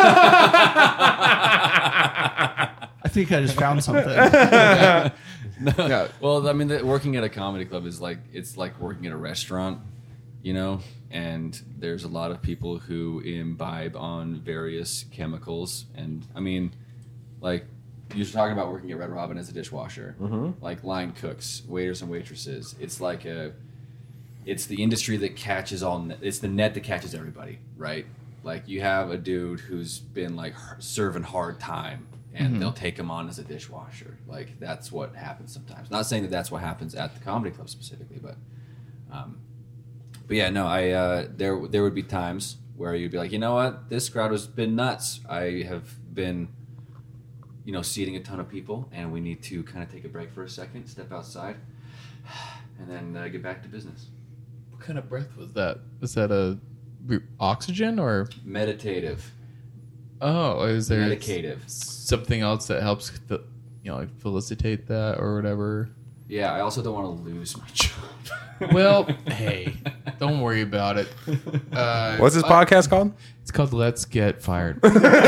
think I just found something. Yeah. Well, I mean, working at a comedy club is it's like working at a restaurant, you know. And there's a lot of people who imbibe on various chemicals, and I mean, like you're talking about working at Red Robin as a dishwasher, like line cooks, waiters and waitresses. It's like it's the industry that catches all. It's the net that catches everybody, right? Like you have a dude who's been like serving hard time, and they'll take him on as a dishwasher. Like that's what happens sometimes. Not saying that that's what happens at the comedy club specifically, but yeah, no, there would be times where you'd be like, you know what, this crowd has been nuts. I have been, seating a ton of people, and we need to kind of take a break for a second, step outside, and then get back to business. What kind of breath was that? Was that a oxygen or? Meditative, Oh, is there medicative. something else that helps, felicitate that or whatever? Yeah, I also don't want to lose my job. Well, hey, don't worry about it. What's this podcast called? It's called Let's Get Fired.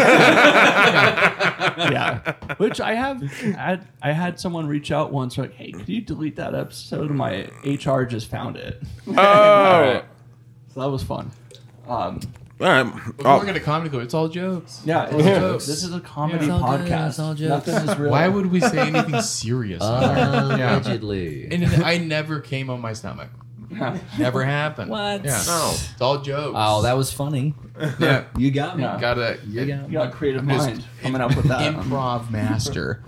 Yeah, which I had someone reach out once like, hey, could you delete that episode? My HR just found it. Oh. So that was fun. All right. We're Oh, working at a comedy club. It's all jokes. Yeah, it's jokes. this is a comedy It's all good, podcast. it's all jokes. Nothing is real. Why would we say anything serious? Yeah. Allegedly. And I never came on my stomach. Never happened. What? Yeah. No. It's all jokes. Oh, that was funny. Yeah. You got me. Yeah. Got it. You got You got a creative I'm just mind coming up with that. Improv master.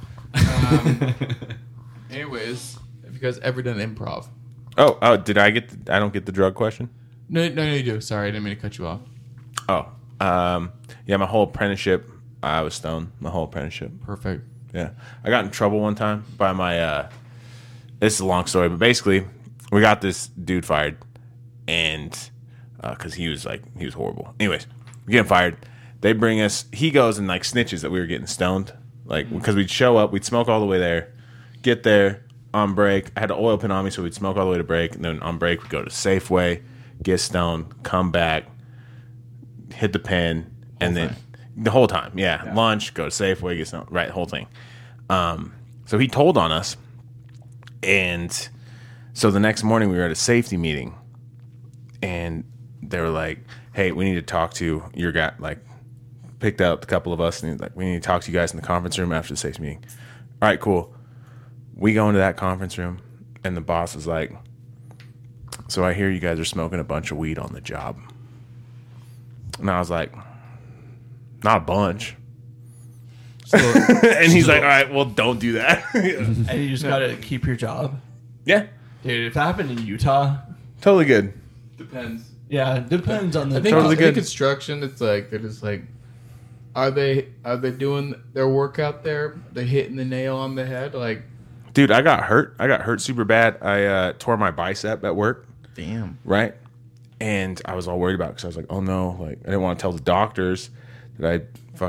Anyways, have you guys ever done improv? Oh, did I get I don't get the drug question? No, you do. Sorry, I didn't mean to cut you off. Oh. Yeah, my whole apprenticeship, I was stoned. My whole apprenticeship. Perfect. Yeah. I got in trouble one time by my this is a long story, but basically we got this dude fired and because he was horrible. Anyways, we get him fired. They bring us, he goes and like snitches that we were getting stoned. Like because we'd show up, we'd smoke all the way there, get there on break. I had an oil pin on me, so we'd smoke all the way to break, and then on break we'd go to Safeway, get stoned, come back, hit the pen, and then the whole time, yeah, lunch, go to Safeway, get stoned, right, whole thing. So he told on us, and so the next morning we were at a safety meeting, and they were like, "Hey, we need to talk to your guy." Like, picked out a couple of us, and he's like, "We need to talk to you guys in the conference room after the safety meeting." All right, cool. We go into that conference room, and the boss is like, "So I hear you guys are smoking a bunch of weed on the job." And I was like, "Not a bunch." And he's like, all right, well, don't do that. And you just gotta keep your job. Yeah, Dude, if it happened in Utah, totally good. Depends. yeah, it depends on the. I think, Totally I think good. construction, it's like they're just like, are they doing their work out there? They hitting the nail on the head? Like, Dude, I got hurt. I got hurt super bad. I tore my bicep at work, damn. right? And I was all worried about it because I was like, oh no, like I didn't want to tell the doctors that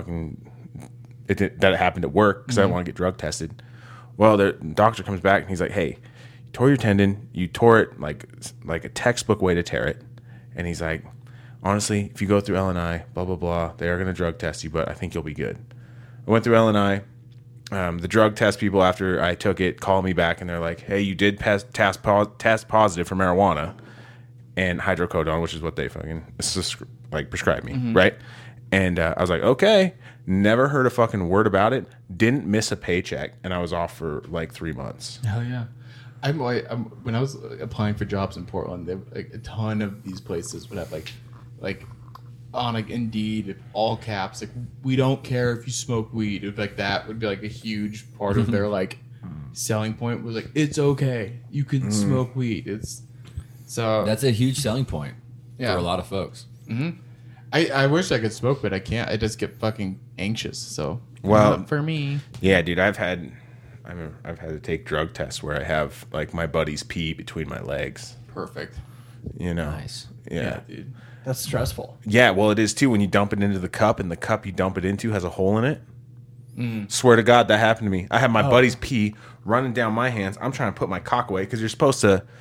that it happened at work because I didn't want to get drug tested. Well, the doctor comes back and he's like, hey, you tore your tendon. You tore it like a textbook way to tear it. And he's like, honestly, if you go through LNI, blah, blah, blah, they are going to drug test you, but I think you'll be good. I went through LNI. The drug test people, after I took it, called me back and they're like, hey, you did test positive for marijuana and hydrocodone, which is what they fucking prescribed me, right? And I was like, okay. Never heard a fucking word about it. Didn't miss a paycheck, and I was off for like 3 months. Hell yeah. When I was applying for jobs in Portland, there, like a ton of these places would have like on like Indeed, all caps, like we don't care if you smoke weed. If like that would be like a huge part of their like selling point was like it's okay, you can smoke weed. It's so That's a huge selling point Yeah. for a lot of folks. I wish I could smoke, but I can't. I just get fucking anxious. So Well, for me, yeah, dude, I've had to take drug tests where I have like my buddy's pee between my legs. perfect. You know, Nice. yeah. Dude. That's stressful. Yeah, well, it is too when you dump it into the cup and the cup you dump it into has a hole in it. Swear to God, that happened to me. I had my buddy's pee running down my hands. I'm trying to put my cock away because you're supposed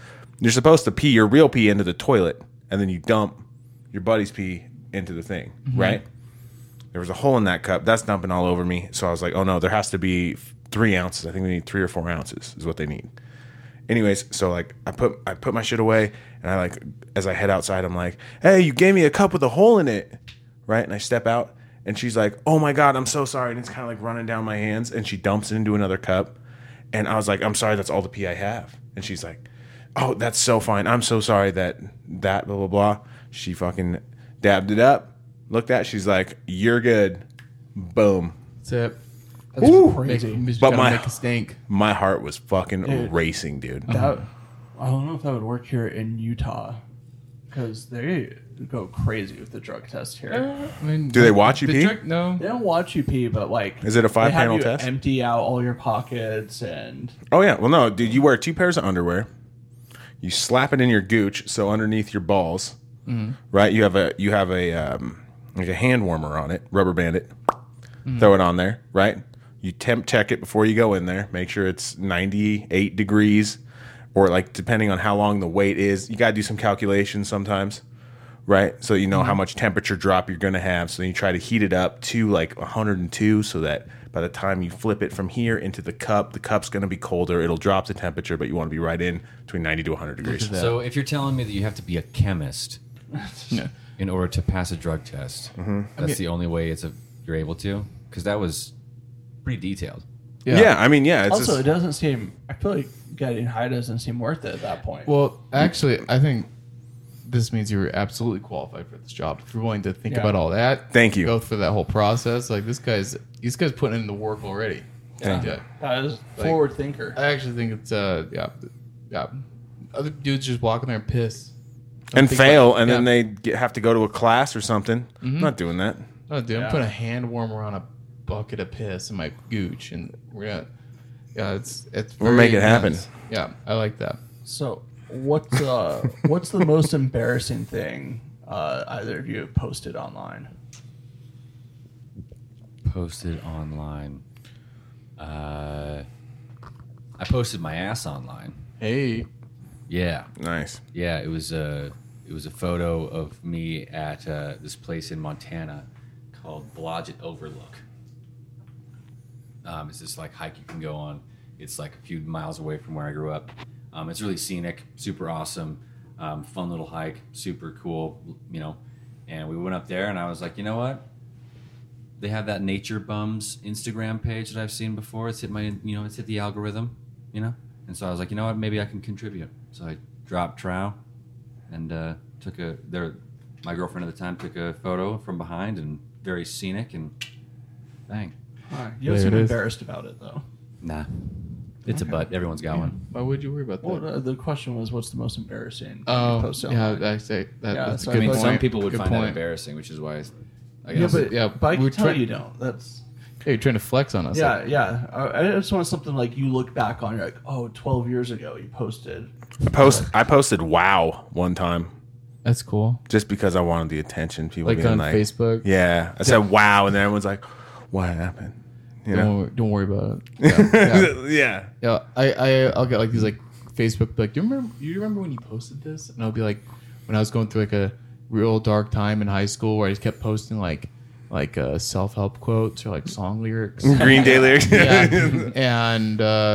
to pee your real pee into the toilet and then you dump your buddy's pee into the thing, right? There was a hole in that cup. That's dumping all over me. So I was like, oh no, there has to be 3 ounces. I think we need 3 or 4 ounces is what they need. Anyways, so like I put my shit away and I like as I head outside, I'm like, hey, you gave me a cup with a hole in it, right? And I step out and she's like, oh my God, I'm so sorry. And it's kind of like running down my hands and she dumps it into another cup. And I was like, I'm sorry, that's all the pee I have. And she's like, oh, that's so fine. I'm so sorry that blah, blah, blah. She fucking dabbed it up, looked at it, she's like, you're good. Boom. That's it. That's Woo! crazy. But Make a stink. My heart was fucking Dude. racing, dude. That, I don't know if that would work here in Utah because they go crazy with the drug test here. I mean, Do they watch you pee? No. They don't watch you pee, but like, Is it a they have 5-panel you test? Empty out all your pockets and Oh yeah, well no, dude, you wear 2 pairs of underwear. You slap it in your gooch, so underneath your balls, right? You have a like a hand warmer on it, rubber band it, throw it on there, right? You temp check it before you go in there. Make sure it's 98 degrees, or like depending on how long the wait is. You gotta do some calculations sometimes, right? So you know how much temperature drop you're gonna have. So you try to heat it up to like 102, so that by the time you flip it from here into the cup's going to be colder. It'll drop the temperature, but you want to be right in between 90 to 100 degrees. that. So if you're telling me that you have to be a chemist Yeah. in order to pass a drug test, that's the only way you're able to? Because that was pretty detailed. Yeah, I mean, yeah. It's also, just, it doesn't seem. I feel like getting high doesn't seem worth it at that point. Well, actually, I think this means you're absolutely qualified for this job. If you're willing to think Yeah. about all that, Thank you. go through that whole process. Like these guys putting in the work already. Thank Yeah. That is Like- forward thinker. I actually think it's yeah. Other dudes just walking there and piss and think fail, about- and then yeah. they have to go to a class or something. I'm not doing that. No, dude, Yeah. I'm putting a hand warmer on a bucket of piss in my gooch, and we're gonna. Yeah, it's. We'll very make it happen. intense. Yeah, I like that. So, what's the most embarrassing thing either of you have posted online? Posted online. I posted my ass online. Hey, Yeah. Nice. Yeah, it was a photo of me at this place in Montana called Blodgett Overlook. It's this like hike you can go on. It's like a few miles away from where I grew up. It's really scenic, super awesome, fun little hike, super cool, you know. And we went up there, and I was like, you know what? They have that Nature Bums Instagram page that I've seen before. It's hit it's hit the algorithm, you know. And so I was like, you know what? Maybe I can contribute. So I dropped trow and my girlfriend at the time took a photo from behind and very scenic and bang. You don't There seem it is. embarrassed about it though. Nah, it's a butt. Everyone's got one. Why would you worry about that? Well, the question was, what's the most embarrassing thing you Oh, post yeah, online? I say that. Yeah, that's so a I good mean, point. Some people would Good find that point. embarrassing, which is why I Yeah, guess. but Yeah, I we're can tell try- you don't. That's Hey, you're trying to flex on us. yeah, yeah. I just want something like you look back on. You're like, oh, 12 years ago you posted. I posted wow one time That's cool. just because I wanted the attention. People Like getting on like Facebook. Yeah, I said wow, and then everyone's like, "What happened?" You know? Don't worry about it. Yeah, Yeah. yeah. I'll get like these like Facebook like, do you remember when you posted this? And I'll be like, when I was going through like a real dark time in high school where I just kept posting like self-help quotes or like song lyrics. Green Day lyrics. Yeah, and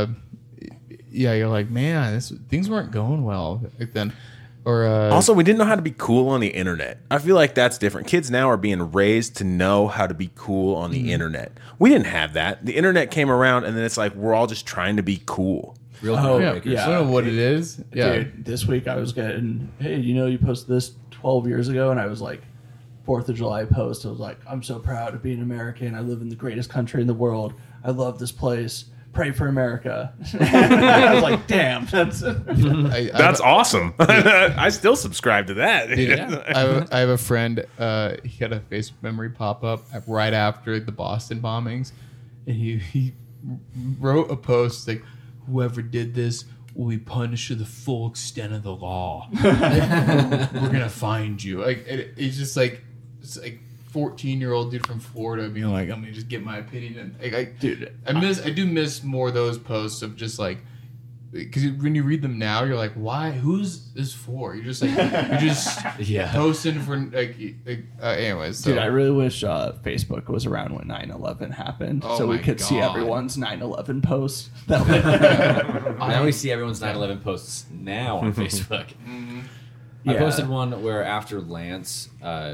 yeah, you're like, man, things weren't going well back then. Or Also, we didn't know how to be cool on the internet. I feel like that's different. Kids now are being raised to know how to be cool on the internet. We didn't have that. The internet came around, and then it's like we're all just trying to be cool. Real Oh, yeah, breakers. yeah. I don't know what it is. Yeah, Dude, this week I was getting, hey, you posted this 12 years ago, and I was like, 4th of July post. I was like, I'm so proud of being American. I live in the greatest country in the world. I love this place. Pray for America. I was like, damn, that's That's awesome. I still subscribe to that. I have a friend. He had a Facebook memory pop up right after the Boston bombings, and he wrote a post like, "Whoever did this will be punished to the full extent of the law. We're gonna find you." Like it's just like it's like 14-year-old dude from Florida being like, "I'm gonna just get my opinion." And like, dude. I do miss more of those posts of just like. Because when you read them now, you're like, "Why? Who's this for?" You're just Yeah. posting for anyways. So. Dude, I really wish Facebook was around when 9/11 happened, Oh so we my could see God. everyone's 9/11 posts. That would, Now we see everyone's 9/11 posts now on Facebook. I Yeah. posted one where after Lance,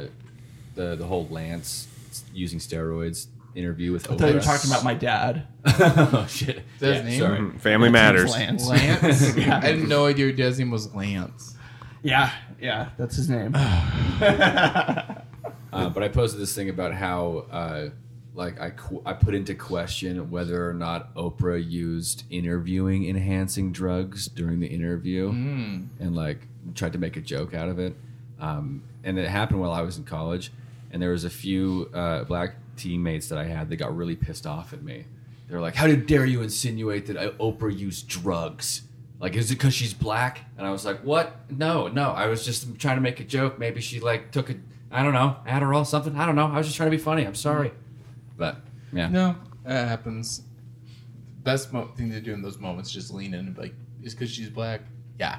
the whole Lance using steroids interview with I thought you were Oprah. talking about my dad. Oh shit! Is that his name? Sorry. Family matters. Lance. Lance. Yeah. I had no idea his name was Lance. Yeah, that's his name. But I posted this thing about how, I put into question whether or not Oprah used interviewing enhancing drugs during the interview, and like tried to make a joke out of it. And it happened while I was in college, and there was a few black teammates that I had that got really pissed off at me. They were like, "How dare you insinuate that Oprah used drugs? Like, is it because she's black?" And I was like, "What? No. I was just trying to make a joke. Maybe she like took a, I don't know, Adderall, something. I don't know. I was just trying to be funny. I'm sorry." But yeah, No, that happens. Best thing to do in those moments is just lean in and be like, "It's because she's black." Yeah.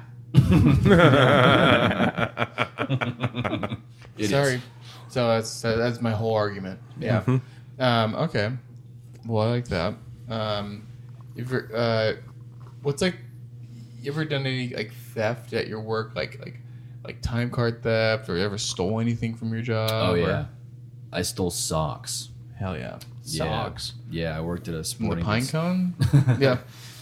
It Sorry. is. So that's my whole argument. Yeah. Okay. Well, I like that. What's like? You ever done any like theft at your work, like time card theft, or ever stole anything from your job? Oh yeah, or- I stole socks. Hell yeah. Socks. Yeah, I worked at a From the sporting pine goods. cone. Yeah.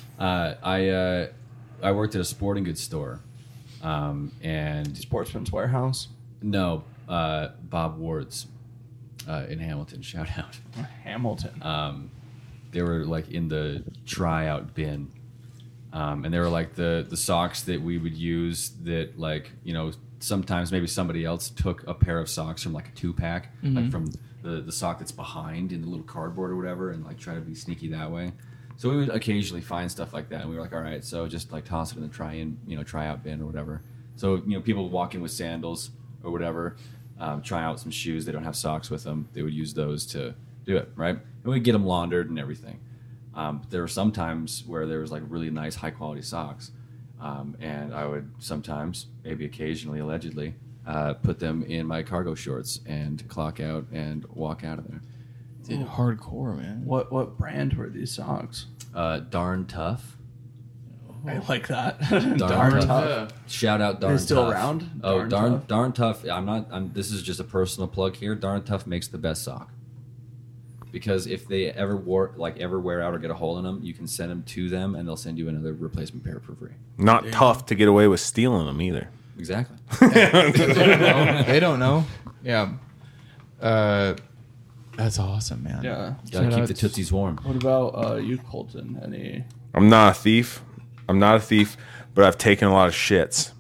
I worked at a sporting goods store, and Sportsman's Warehouse. no, Bob Ward's in Hamilton. Shout out. Hamilton. They were like in the tryout bin, and they were like the socks that we would use. That like sometimes maybe somebody else took a pair of socks from like a 2-pack, like from the sock that's behind in the little cardboard or whatever, and like try to be sneaky that way. So we would occasionally find stuff like that, and we were like, all right, so just like toss it in the tryout bin or whatever. So people walk in with sandals or whatever, try out some shoes. They don't have socks with them. They would use those to do it, right? And we'd get them laundered and everything. But there were some times where there was like really nice, high quality socks, and I would sometimes, maybe occasionally, allegedly, put them in my cargo shorts and clock out and walk out of there. Dude, hardcore, man. What brand were these socks? Darn Tough. I like that. Darn Darn Tough. tough. Shout out Darn They still Tough. around? Oh, Darn Darn Tough? Tough. This is just a personal plug here. Darn Tough makes the best sock. Because if they ever wear out or get a hole in them, you can send them to them, and they'll send you another replacement pair for free. Not tough to get away with stealing them either. Exactly. They don't know. Yeah. That's awesome, man. Yeah. Gotta keep the Shout-outs. tootsies warm. What about you, Colton? Any? I'm not a thief. But I've taken a lot of shits.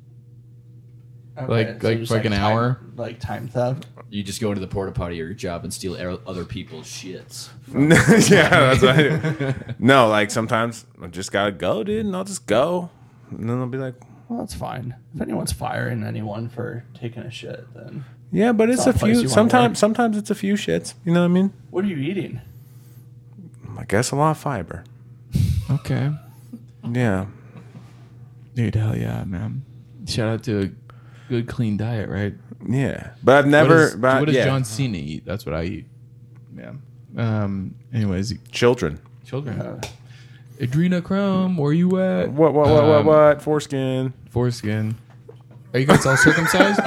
Like just an hour? Like time theft. You just go into the porta potty or your job and steal other people's shits. Yeah, that's what I do. No, like sometimes I just gotta go, dude, and I'll just go. And then they'll be like, Well, that's fine. If anyone's firing anyone for taking a shit, then yeah, but it's a Some place few. you wanna work. Sometimes it's a few shits. You know what I mean? what are you eating? I guess a lot of fiber. Okay. Yeah. Dude, hell yeah, man. Shout out to a good, clean diet, right? Yeah. But I've never. What does yeah. John Cena eat? That's what I eat. Yeah. Anyways, Children. children. Adrenochrome, where you at? What? Foreskin. Foreskin. Are you guys all circumcised?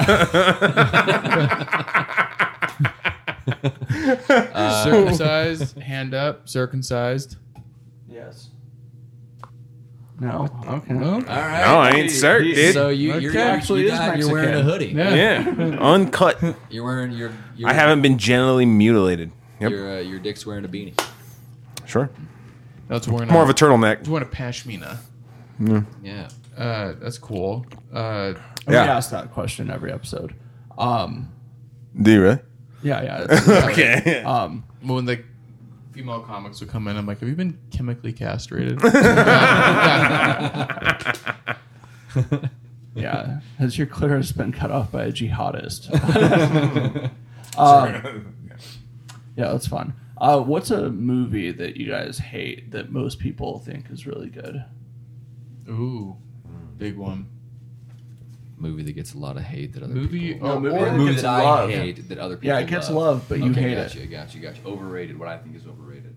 Circumcised, hand up, circumcised. Yes. No. Okay. No? All right. No, I ain't cert, dude. So you're Okay. actually you're wearing a hoodie. Yeah. Yeah. Uncut. You're wearing your I haven't been genitally mutilated. Yep. your dick's wearing a beanie. Sure. That's wearing More of a turtleneck. It's wearing a pashmina. Yeah. That's cool. We Yeah. ask that question every episode. Do you really? Yeah. Okay. When the female comics would come in, I'm like, have you been chemically castrated? Yeah. Has your clitoris been cut off by a jihadist? Yeah, that's fun. What's a movie that you guys hate that most people think is really good? Ooh, big one. Movie that gets a lot of hate that other Movie, people. or, movie or that Movie gets that I love. hate that other people. Yeah, it gets love, but you hate gotcha, it. Gotcha. Overrated. What I think is overrated.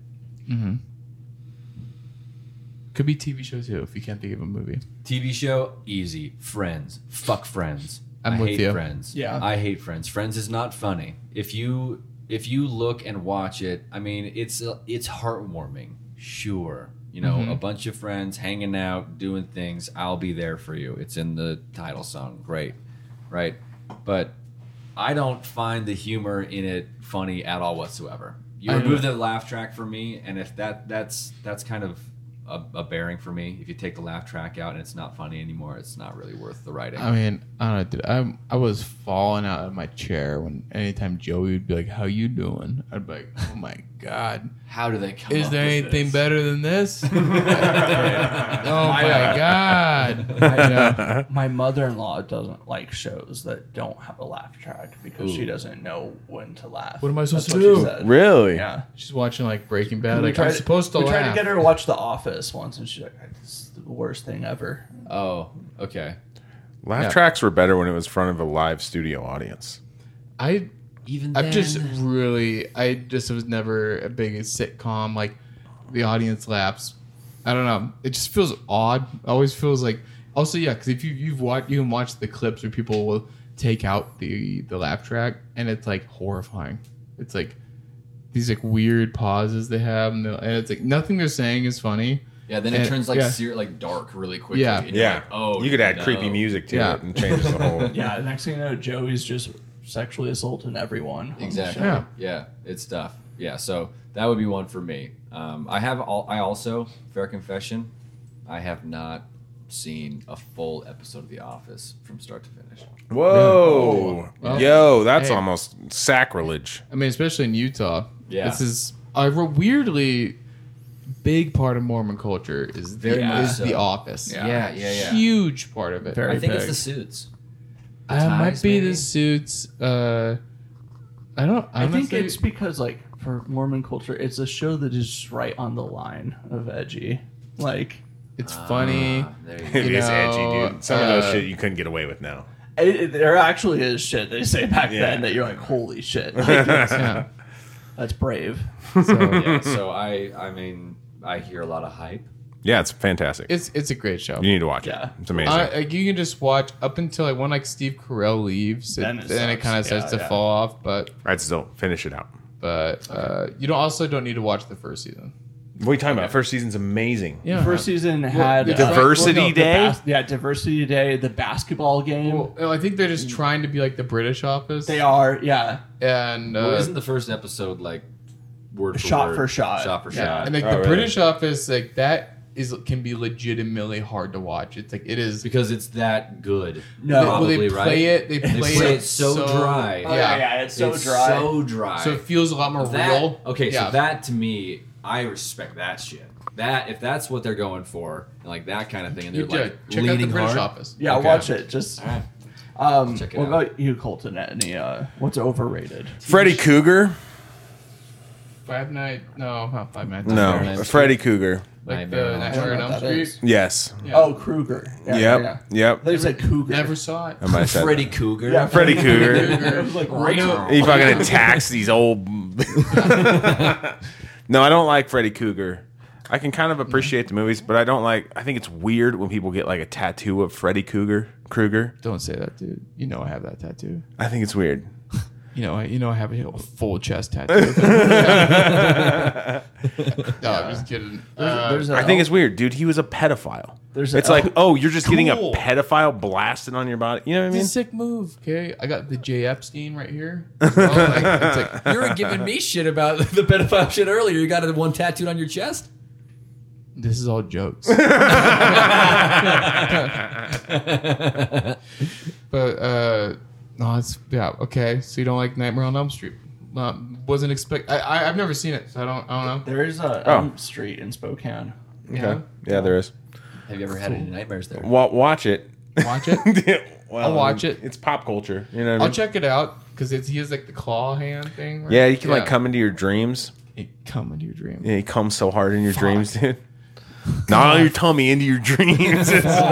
could be TV show too if you can't think of a movie. TV show, easy. Friends. Fuck Friends. I'm I with hate you. Friends. Yeah. I hate Friends. Friends is not funny. If you look and watch it, I mean, it's heartwarming. Sure. You know, a bunch of friends hanging out, doing things. I'll be there for you. It's in the title song. Great. Right? But I don't find the humor in it funny at all whatsoever. You I remove know. the laugh track from me, and if that's kind of a bearing for me. If you take the laugh track out and it's not funny anymore, it's not really worth the writing. I mean, I don't know, dude. I was falling out of my chair when anytime Joey would be like, "How you doing?" I'd be like, "Oh my god, How do they come is up there with anything this? better than this?" Oh my god. My mother-in-law doesn't like shows that don't have a laugh track because she doesn't know when to laugh. What am I supposed That's to what she do? said. Really? Yeah. She's watching like Breaking Bad. We Like tried- I'm supposed to We laugh. tried to get her to watch The Office once, and she's like, "This is the worst thing ever." Oh, okay. Laugh Yeah. tracks were better when it was in front of a live studio audience. I Even I've just really, I just was never a big sitcom. Like the audience laughs. I don't know. It just feels odd. It always feels like. Also, yeah, because if you can watch the clips where people will take out the laugh track, and it's like horrifying. It's like these like weird pauses they have, and it's like nothing they're saying is funny. Yeah, then it And- turns like yeah. like dark really quickly. Yeah. and you're Yeah. like, oh, you could add no. creepy music to Yeah. it and change the whole. Yeah. Next thing you know, Joey's just sexually assaulting everyone. on the Exactly. show. Yeah, it's tough. Yeah, so that would be one for me. I also, fair confession, I have not seen a full episode of The Office from start to finish. Whoa, Well, yo, that's hey. almost sacrilege. I mean, especially in Utah. Yeah. This is a weirdly big part of Mormon culture is Very much is so. The Office. Yeah. Huge part of it. Very I think big. it's the suits. The Might ties, be maybe? the suits. I I think it's because, like, for Mormon culture, it's a show that is just right on the line of edgy. Like, it's funny. There you It go. You is edgy, know, dude. Some of those shit you couldn't get away with now. there actually is shit they say back Yeah. then that you're like, holy shit. Like, Yeah. that's brave. So Yeah, so I mean, I hear a lot of hype. Yeah, it's fantastic. it's a great show. You need to watch Yeah. it. It's amazing. Like, you can just watch up until like when like Steve Carell leaves, Then then it it sucks. kind of starts Yeah, to yeah. fall off. But Right, still finish it out. you don't need to watch the first season. What are you talking about? First season's amazing. Yeah. The first season had Diversity Day? Diversity Day, the basketball game. Well, I think they're just trying to be like the British Office. They are, yeah. And Well, isn't the first episode like word for Shot word? for shot. Shot for Yeah. shot. and like Oh, the really? British Office, like that can be legitimately hard to watch. It's like it is. Because it's that good. No. Well, they Probably, play right? it. They play, it so dry. Oh, yeah, it's so It's dry. so dry. So it feels a lot more real. Okay, Yeah. so that to me, I respect that shit. That if that's what they're going for, like that kind of thing, and they're You like check out the leaning British hard. Office. Yeah, Okay. watch it. Just All right. Check it what out. about you, Colton? Any what's overrated? Freddy Cougar? Not 5 Nights. No, Nightmare. Freddy Cougar. Like Nightmare the on Elm Nightmare on Street. Elm That Street. is. Yes. Yeah. Oh, Kruger. Yeah, Yep. yeah. Yep. They said Cougar. Never saw it. I might have said Freddy that. Cougar. Yeah, Freddy Cougar. It was like right. He fucking attacks these old. No, I don't like Freddy Cougar. I can kind of appreciate the movies, but I don't like. I think it's weird when people get like a tattoo of Freddy Krueger. Don't say that, dude. You know I have that tattoo. I think it's weird. You know I have a full chest tattoo. No, I'm just kidding. There's I think it's weird, dude. He was a pedophile. There's It's a- like, oh, you're just getting a Cool. pedophile blasted on your body. You know what I It's a mean? sick move, okay? I got the J. Epstein right here. It's like, You were giving me shit about the pedophile shit earlier. You got one tattooed on your chest? this is all jokes. But no, it's okay. So you don't like Nightmare on Elm Street? Wasn't expect. I've never seen it, so I don't know. There is a Elm Street in Spokane. Okay. Yeah, there is. Have you ever had any nightmares there? Watch it. Watch it. Well, I'll watch it. It's pop culture. You know what I I'll mean? check it out because he has like the claw hand thing. Right? Yeah, you can like come into your dreams. It come into your dream. Yeah, he comes so hard in your dreams, dude. Not on your tummy, into your dreams.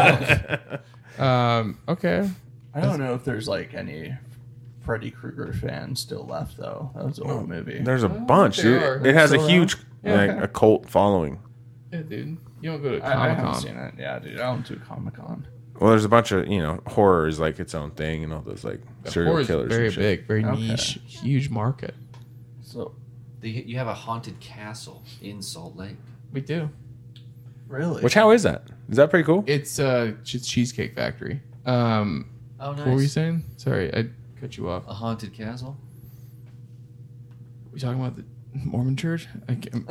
Okay. I don't know if there's like any Freddy Krueger fans still left though. That was an old movie. There's a bunch, there dude. are. It has a Still huge around? like Okay. a cult following. Yeah, dude. You don't go to I Comic haven't Con. seen it. Yeah, dude. I don't do Comic Con. Well, there's a bunch of horror is like its own thing, and all those like serial Horror is killers. very and shit. big, very Okay. niche, huge market. So You have a haunted castle in Salt Lake. We do. really, Which how is that? Is that pretty cool? It's Cheesecake Factory. Oh, nice. What were you saying? Sorry, I cut you off. A haunted castle? We talking about the Mormon church? I can't,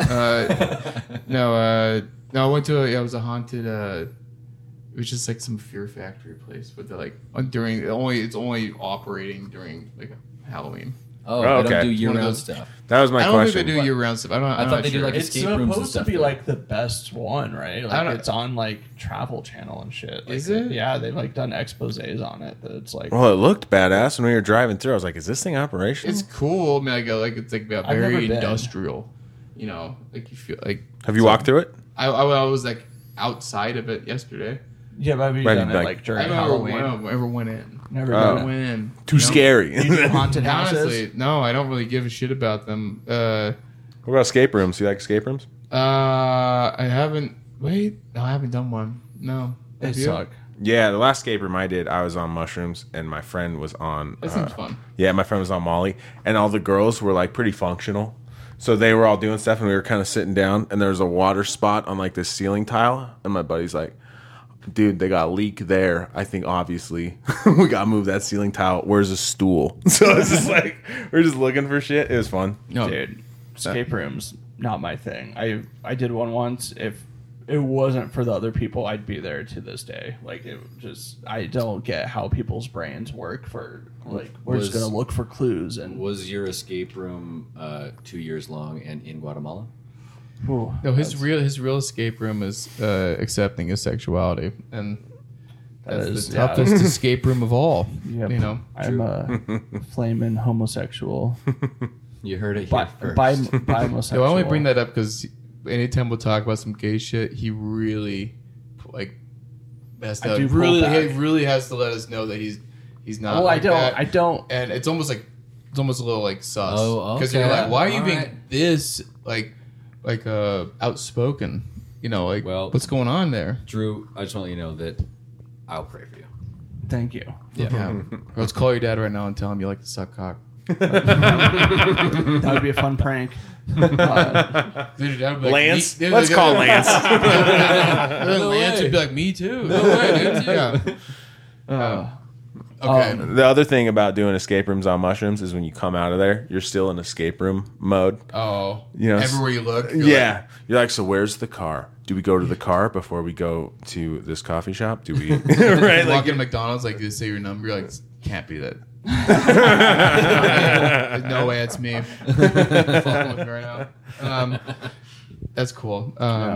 no, I went to it was a haunted. It was just like some Fear Factory place, but they're like it's only operating during like Halloween. Oh, Oh, they okay. don't do year-round those- stuff. That was my I don't question. think they do year round stuff. I thought they did like it's escape rooms and supposed to stuff. be there. like the best one, right? I Like don't- it's on like Travel Channel and shit. Like, Is it? Yeah, they've like done exposés on it. That it's like Well, it looked badass when we were driving through. I was like, "Is this thing operational?" It's cool. I mean, it's like I've never very been. industrial. You know, like you feel like. Have you walked through it? I was like outside of it yesterday. yeah, but have you Right, done it like- like during I Halloween? never went in. Never Oh. done Never it. went in. Too You know? scary. You do haunted houses. Honestly, no, I don't really give a shit about them. What about escape rooms? You like escape rooms? I haven't. Wait, no, I haven't done one. No, They Have you? suck. Yeah, the last escape room I did, I was on mushrooms, and my friend was on. That seems fun. Yeah, my friend was on Molly, and all the girls were like pretty functional. So they were all doing stuff, and we were kind of sitting down, and there was a water spot on like this ceiling tile, and my buddy's like, "Dude, they got a leak there. I think obviously we got to move that ceiling tile. Where's a stool?" So it's just like we're just looking for shit. It was fun. No, Dude, escape rooms not my thing. I did one once. If it wasn't for the other people, I'd be there to this day. Like it just I don't get how people's brains work for like we're just Was- gonna look for clues and Was your escape room 2 years long and in Guatemala? Ooh, no. His real escape room is accepting his sexuality, and that's is- the yeah. toughest escape room of all. Yep. You know, I'm a flaming homosexual. You heard it here first. Bisexual. no, I only bring that up because anytime we'll talk about some gay shit, he really like has I to do pull really back. he really has to let us know that he's not. Well, like that. I don't. And it's almost a little like sus. Oh, Because okay. you're like, why are you All being right. this like outspoken? You know, like Well- what's going on there? Drew, I just want to let you know that I'll pray for you. Thank you. Yeah. Let's call your dad right now and tell him you like to suck cock. That would be a fun prank. Dude, that would be like, Lance? me- Let's call Lance. Lance would be like, me too. No way, dude. Yeah. Okay. The other thing about doing escape rooms on mushrooms is when you come out of there, you're still in escape room mode. Oh. You know, Everywhere you look. Yeah. You're like, so where's the car? Do we go to the car before we go to this coffee shop? Do we? Right? Walk Like, in McDonald's, like, they say your number. You're like, can't be that. There's no way it's me. Fucking with me right now. That's cool.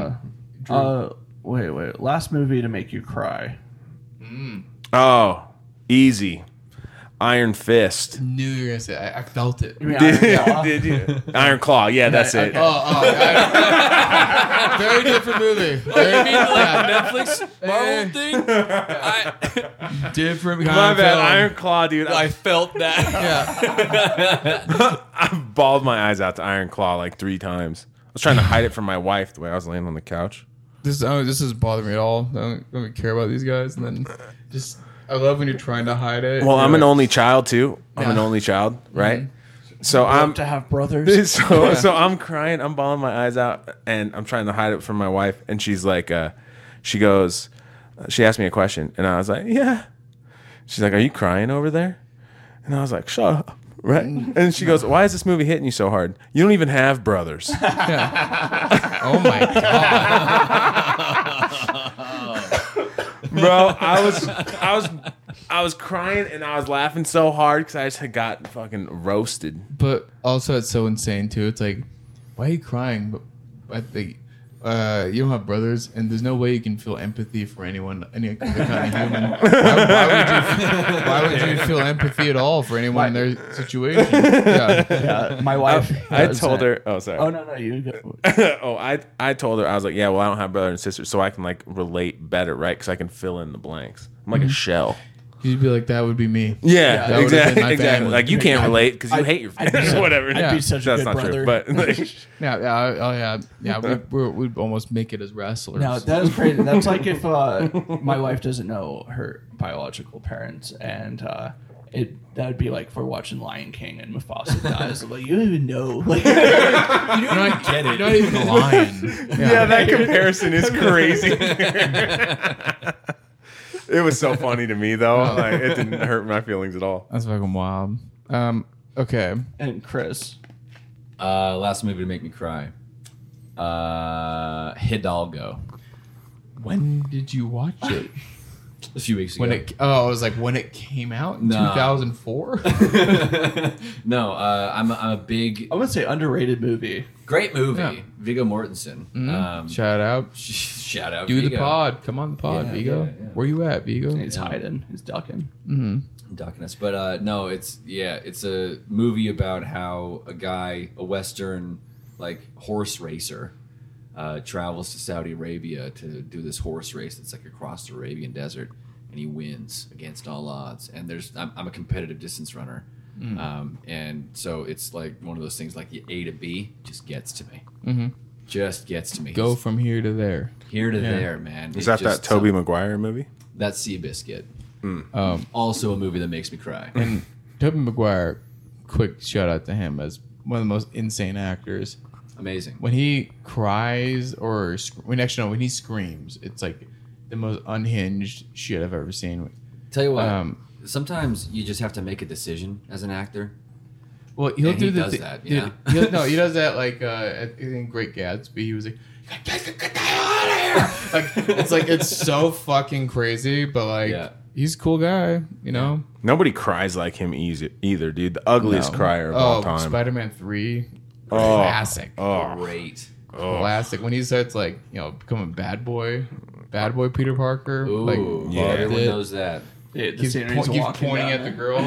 Wait. Last movie to make you cry. oh, easy. Iron Fist. Knew you were gonna say. I felt it. You mean Iron Claw? Did you? Iron Claw. Yeah, that's it. Very different movie. Netflix Marvel thing. Different. My kind of bad. film. Iron Claw, dude. I felt that. Yeah. I bawled my eyes out to Iron Claw like 3 times. I was trying to hide it from my wife the way I was laying on the couch. This doesn't bother me at all. I don't really care about these guys. And then just, I love when you're trying to hide it. Well, You're I'm an like, only child too. I'm an only child, right? So I'm to have brothers. so I'm crying. I'm bawling my eyes out, and I'm trying to hide it from my wife. And she's like, she goes, she asked me a question, and I was like, yeah. She's like, are you crying over there? And I was like, shut up. Right? And she goes, why is this movie hitting you so hard? You don't even have brothers. Oh my god. Bro, I was crying and I was laughing so hard because I just had gotten fucking roasted. But also, it's so insane too. It's like, why are you crying? But I think you don't have brothers, and there's no way you can feel empathy for anyone, any other kind of human. Why would you feel empathy at all for anyone in their situation? Yeah. My wife. I does told that. her. Oh, sorry. Oh no, you go. I told her, I was like, yeah, well, I don't have brothers and sisters, so I can like relate better, right? Because I can fill in the blanks. I'm like a shell. You'd be like, that would be me. Yeah, that would've exactly. been my Exactly. family. Like you can't relate because you hate your family or whatever. I'd be such a That's good not brother. true, but like, Yeah. We'd almost make it as wrestlers. No, that is crazy. That's like if my wife doesn't know her biological parents, and that would be like for watching Lion King and Mufasa dies. I'm like, you don't even know. Like, you're not get it. You're not even a lion. yeah, that comparison is crazy. It was so funny to me though. Like, it didn't hurt my feelings at all. That's fucking wild. Okay. and Chris. Last movie to make me cry. Hidalgo. When did you watch it? A few weeks ago. I was like, when it came out in No. 2004? No, I'm a big, I'm gonna say underrated movie. great movie. Yeah. Viggo Mortensen. Shout out. Shout out. Do the Viggo. pod. Come on the pod, Yeah, Vigo. yeah. Where you at, Vigo? He's hiding. He's ducking. Ducking us. But no, it's a movie about how a guy, a Western like horse racer, travels to Saudi Arabia to do this horse race that's like across the Arabian desert, and he wins against all odds. And I'm a competitive distance runner, and so it's like one of those things like the A to B just gets to me. Just gets to me. Go from here to there. here to there, man. Is It's that just Tobey Maguire movie? That's Seabiscuit. Also a movie that makes me cry. And Tobey Maguire, quick shout out to him as one of the most insane actors. Amazing. When he cries when he screams, it's like the most unhinged shit I've ever seen. Tell you what, sometimes you just have to make a decision as an actor. Well, he'll And do he the does thi- that, dude, yeah. he does that like in Great Gatsby. He was like, "Get the hell out of here!" Like it's like it's so fucking crazy, but like Yeah. he's a cool guy, you know. Nobody cries like him either, dude. The ugliest No. crier of all time. Spider-Man 3, Oh. classic, Great. classic. When he starts like becoming bad boy Peter Parker, Ooh, like yeah. loved Everyone it. knows that. The Keeps scene where he's keeps walking pointing down at the there. girls.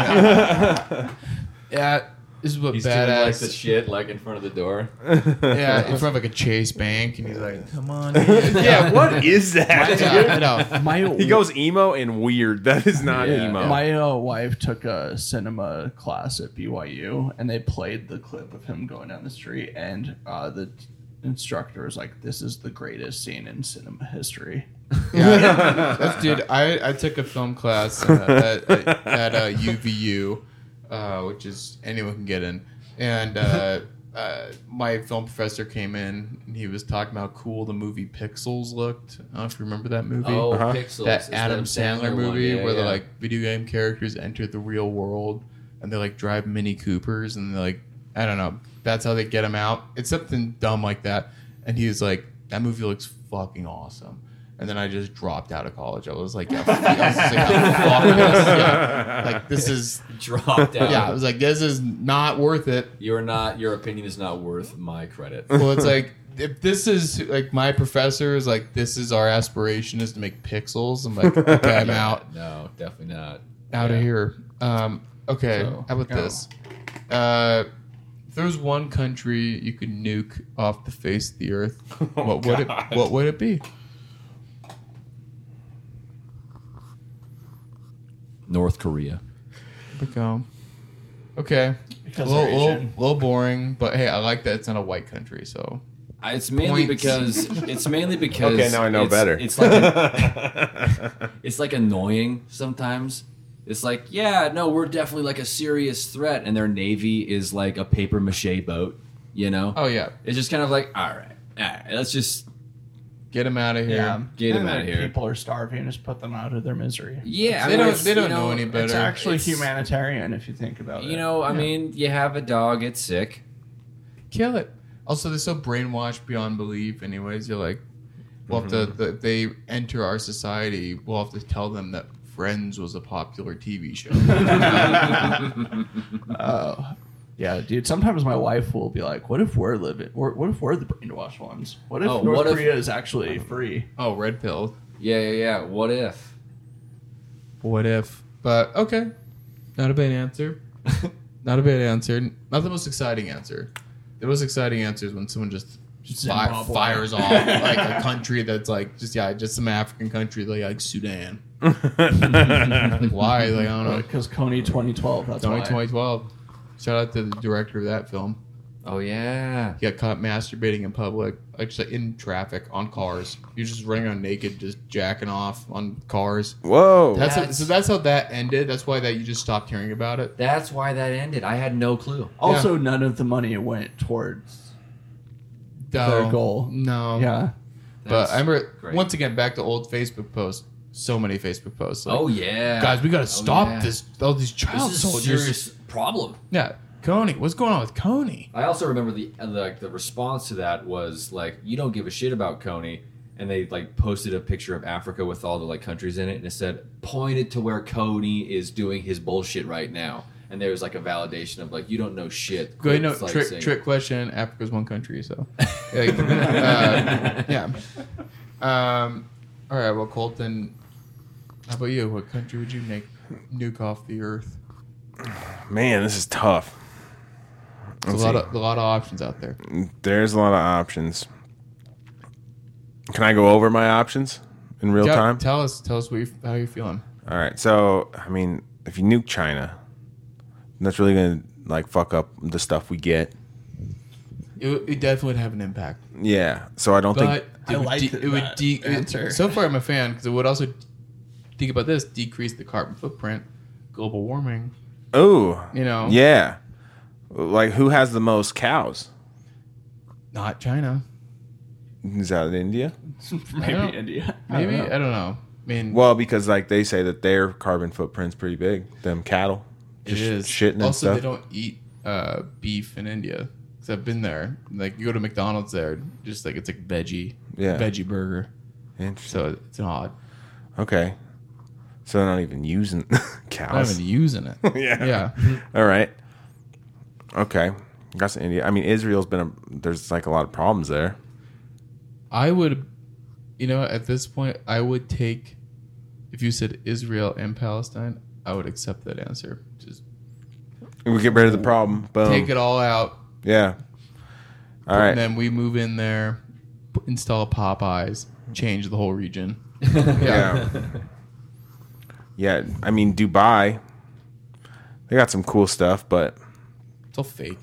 Yeah. Yeah, this is what He's doing like the badass. shit like in front of the door. Yeah, in front of like a Chase Bank, and he's like, "Come on." Yeah, what is that? Yeah, I know. My He goes emo and weird. That is not Yeah. emo. My wife took a cinema class at BYU, and they played the clip of him going down the street, and the instructor was like, "This is the greatest scene in cinema history." Yeah, dude. I took a film class at UVU. which is anyone can get in. And my film professor came in and he was talking about how cool the movie Pixels looked. I don't know if you remember that movie. Oh, Pixels. That Is Adam Sandler one? movie Yeah, where yeah. the like video game characters enter the real world and they like drive Mini Coopers and they like, I don't know, that's how they get them out. It's something dumb like that. And he was like, that movie looks fucking awesome. And then I just dropped out of college. I was like, yeah, fuck this. Yeah. Like, this is, Dropped out. yeah, I was like, this is not worth it. Your opinion is not worth my credit. Well, it's like, if this is, like, my professor is like, this is our aspiration is to make Pixels. I'm like, okay, I'm out. No, definitely not. Out of here. Okay, So, how about go. this? If there was one country you could nuke off the face of the earth, what would it be? North Korea. Become. Okay. Because A they're little, Asian. little boring, but hey, I like that it's not a white country, so. It's mainly Points. because Okay, now I know better. It's like annoying sometimes. It's like, yeah, no, we're definitely like a serious threat, and their navy is like a paper mache boat. You know? Oh, yeah. It's just kind of like, all right, let's just Get them out of here. Yeah, Get 'em And outta then here. People are starving. Just put them out of their misery. yeah. I They mean, don't, it's, they don't you know any better. It's actually It's- humanitarian if you think about it. You know, I mean, you have a dog, it's sick. Kill it. Also, they're so brainwashed beyond belief. Anyways, you're like, we'll have to. If they enter our society, we'll have to tell them that Friends was a popular TV show. Yeah, dude. Sometimes my wife will be like, "What if we're living? What if we're the brainwashed ones? What if Oh, North what if- Korea is actually free?" Oh, red pill. Yeah. What if? What if? But okay, not a bad answer. Not a bad answer. Not the most exciting answer. The most exciting answer is when someone just Zimbabwe. fires off like a country that's like just some African country like Sudan. Like, why? Like I don't know. Because Coney 2012. That's Only why. 2012. Shout out to the director of that film. Oh yeah. He got caught masturbating in public, like just in traffic on cars. He was just running around naked, just jacking off on cars. Whoa. That's how that ended. That's why that you just stopped hearing about it. That's why that ended. I had no clue. Also, none of the money went towards their goal. No. Yeah. But That's I remember great. once again back to old Facebook posts. So many Facebook posts. Like, Oh yeah. guys, we got to stop yeah. this. All these child This is a soldiers. serious problem. Yeah, Coney. What's going on with Coney? I also remember the response to that was like, you don't give a shit about Coney, and they like posted a picture of Africa with all the like countries in it, and it said pointed to where Coney is doing his bullshit right now, and there was like a validation of like, you don't know shit. Go ahead. No, Quit, like, trick question. Africa's one country, so like, yeah. All right. Well, Colton, how about you? What country would you nuke off the earth? Man, this is tough. There's a lot of options out there. There's a lot of options. Can I go over my options in real Yeah, time? Tell us how you're feeling. All right. So, I mean, if you nuke China, that's really going to like fuck up the stuff we get. It definitely would have an impact. Yeah. So I don't But I like that answer. so far I'm a fan because it would also think about this decrease the carbon footprint, global warming. Oh. You know, Yeah. Like, who has the most cows? not China. Is that India? Maybe don't- India. Maybe I don't know. I mean, Well, because like they say that their carbon footprint's pretty big. Them cattle, it just is. shitting and Also, stuff. they don't eat beef in India. Cause I've been there. Like you go to McDonald's there, just like it's like veggie burger. Interesting. So it's an odd. Okay. So they're not even using Not cows. even using it. Yeah. Yeah. All right. Okay. That's India. I mean, Israel's there's like a lot of problems there. I would, at this point, I would take, if you said Israel and Palestine, I would accept that answer. Just We get rid of the problem. Boom. take it all out. Yeah. All And right. then we move in there, install Popeyes, change the whole region. Yeah. Yeah. I mean, Dubai, they got some cool stuff, but It's all fake.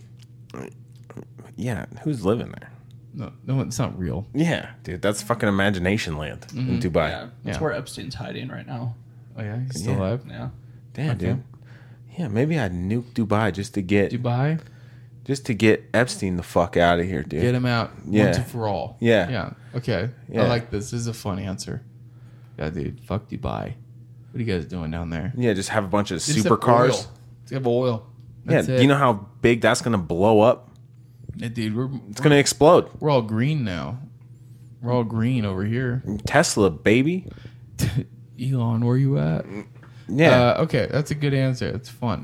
yeah, who's living there? No, it's not real. Yeah, dude, that's fucking imagination land in Dubai. Yeah, that's Yeah. where Epstein's hiding right now. Oh yeah, he's still Yeah. alive. Yeah. Damn, Okay. dude. Yeah, maybe I'd nuke Dubai just to get Epstein the fuck out of here, dude. Get him out once and for all. Yeah. Okay. Yeah. I like this. This is a fun answer. Yeah, dude. Fuck Dubai. What are you guys doing down there? Yeah, just have a bunch of Just have supercars. oil. Just have oil. Yeah, That's it. you know how big that's gonna blow up? Yeah, dude, It's gonna explode. we're all green now. We're all green over here. Tesla, baby. Elon, where you at? Yeah. Okay, that's a good answer. It's fun.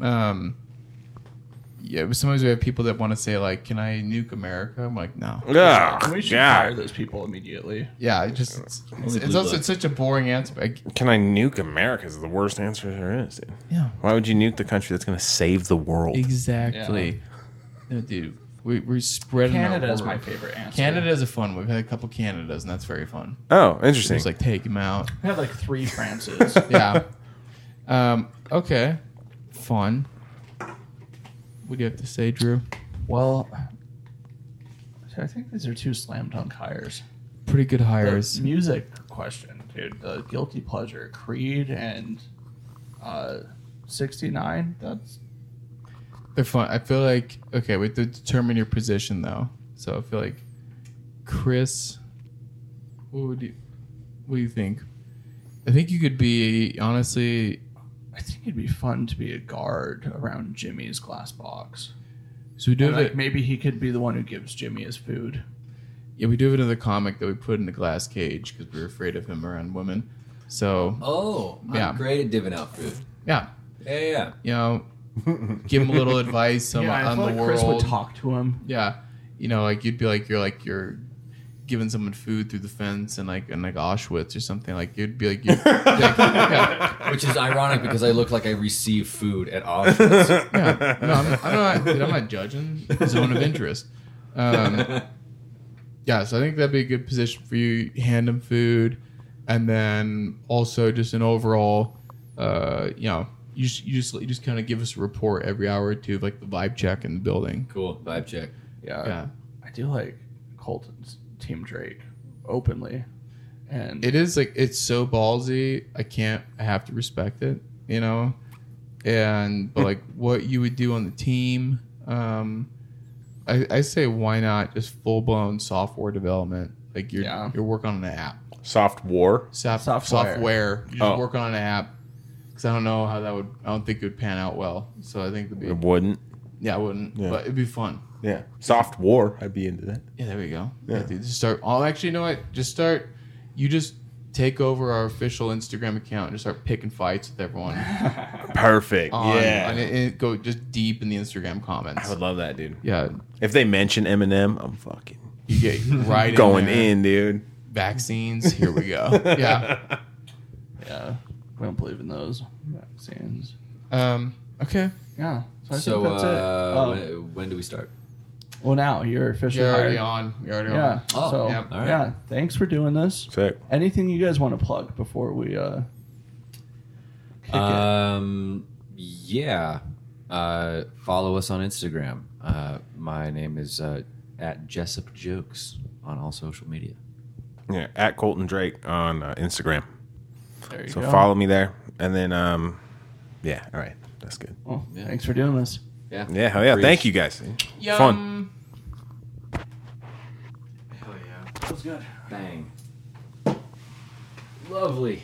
Yeah, but sometimes we have people that want to say like, "Can I nuke America?" I'm like, no. Ugh, We should God. fire those people immediately. Yeah, it's also it's such a boring answer. But Can I nuke America? Is the worst answer there is, dude. yeah, Why would you nuke the country that's gonna save the world? exactly. No, dude, we're spreading. Canada our is my word. favorite answer. Canada is a fun one. We've had a couple Canadas, and that's very fun. Oh, interesting. Just like take them out. I have like 3 Frances. Yeah. Okay. Fun. What do you have to say, Drew? Well, I think these are 2 slam dunk hires. Pretty good hires. The music question, dude. The guilty pleasure, Creed and 69. That's They're fun. I feel like okay. We have to determine your position though. So I feel like Chris. What do you think? I think you could be honestly. I think it'd be fun to be a guard around Jimmy's glass box. So we do And, have like, maybe he could be the one who gives Jimmy his food. Yeah, we do have another comic that we put in a glass cage because we were afraid of him around women. So Oh, I'm Yeah. great at divvying out food. yeah, Yeah. you know, give him a little advice on, I on feel the like world. Chris would talk to him. Yeah, you know, like you'd be like you're giving someone food through the fence and like Auschwitz or something. Like you'd be like, yeah, Which is ironic because I look like I receive food at Auschwitz. yeah. No, I'm not judging. Zone of interest. Yeah, so I think that'd be a good position for you. Hand him food, and then also just an overall, you know, you just kind of give us a report every hour or two of like the vibe check in the building. Cool. Vibe check. Yeah. I do like Colton's Team Drake openly. And It is like it's so ballsy. I have to respect it, you know. But like what you would do on the team, I say why not just full blown software development? Like you're working on an app, Soft war. software. You just Oh. work on an app. Because I don't know how that would. I don't think it would pan out well. So I think it'd be. It wouldn't. Yeah, I wouldn't. Yeah. But it'd be fun. Yeah. Soft war. I'd be into that. Yeah, there we go. Yeah. Yeah, dude, just start. Oh, actually, you know what? Just start. You just take over our official Instagram account and just start picking fights with everyone. Perfect. And it go just deep in the Instagram comments. I would love that, dude. Yeah, If they mention Eminem, I'm fucking you get right going there. in, dude. Vaccines. Here we go. Yeah. yeah, we don't believe in those vaccines. Okay. Yeah. So I So, think that's it. when do we start? Well, now you're officially You're already hired. on. You're already Yeah. on. Oh, so, yeah. All right. yeah. Thanks for doing this. Sick. Anything you guys want to plug before we kick it? Yeah. Follow us on Instagram. My name is at Jessup Jokes on all social media. Yeah. At Colton Drake on Instagram. There you So go. follow me there. And then, yeah. All right. That's good. Well, Yeah. thanks for doing this. Yeah. Yeah. Hell yeah. Preach. Thank you guys. Fun. Hell yeah. That was good. Bang. Lovely.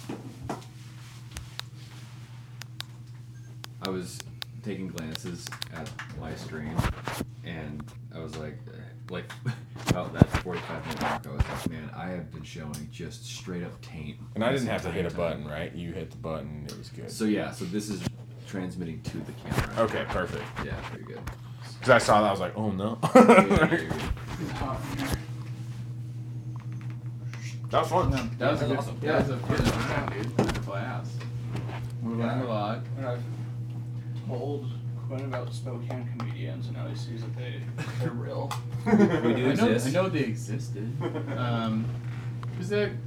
I was taking glances at my stream, and I was like about that 45-minute mark, I was like, man, I have been showing just straight up taint. And I didn't have to this hit a entire button, time. right? You hit the button. It was good. So yeah, so this is transmitting to the camera. Okay. Perfect. Yeah, very good. Because I saw that. I was like, oh no. Yeah, you're good. That was fun. That was That's good. awesome. Yeah, that was a good one, dude. That's a class. We learned a lot. And I've told Quinn about Spokane comedians, and now he sees that they're real. We do I exist. know they existed. Was that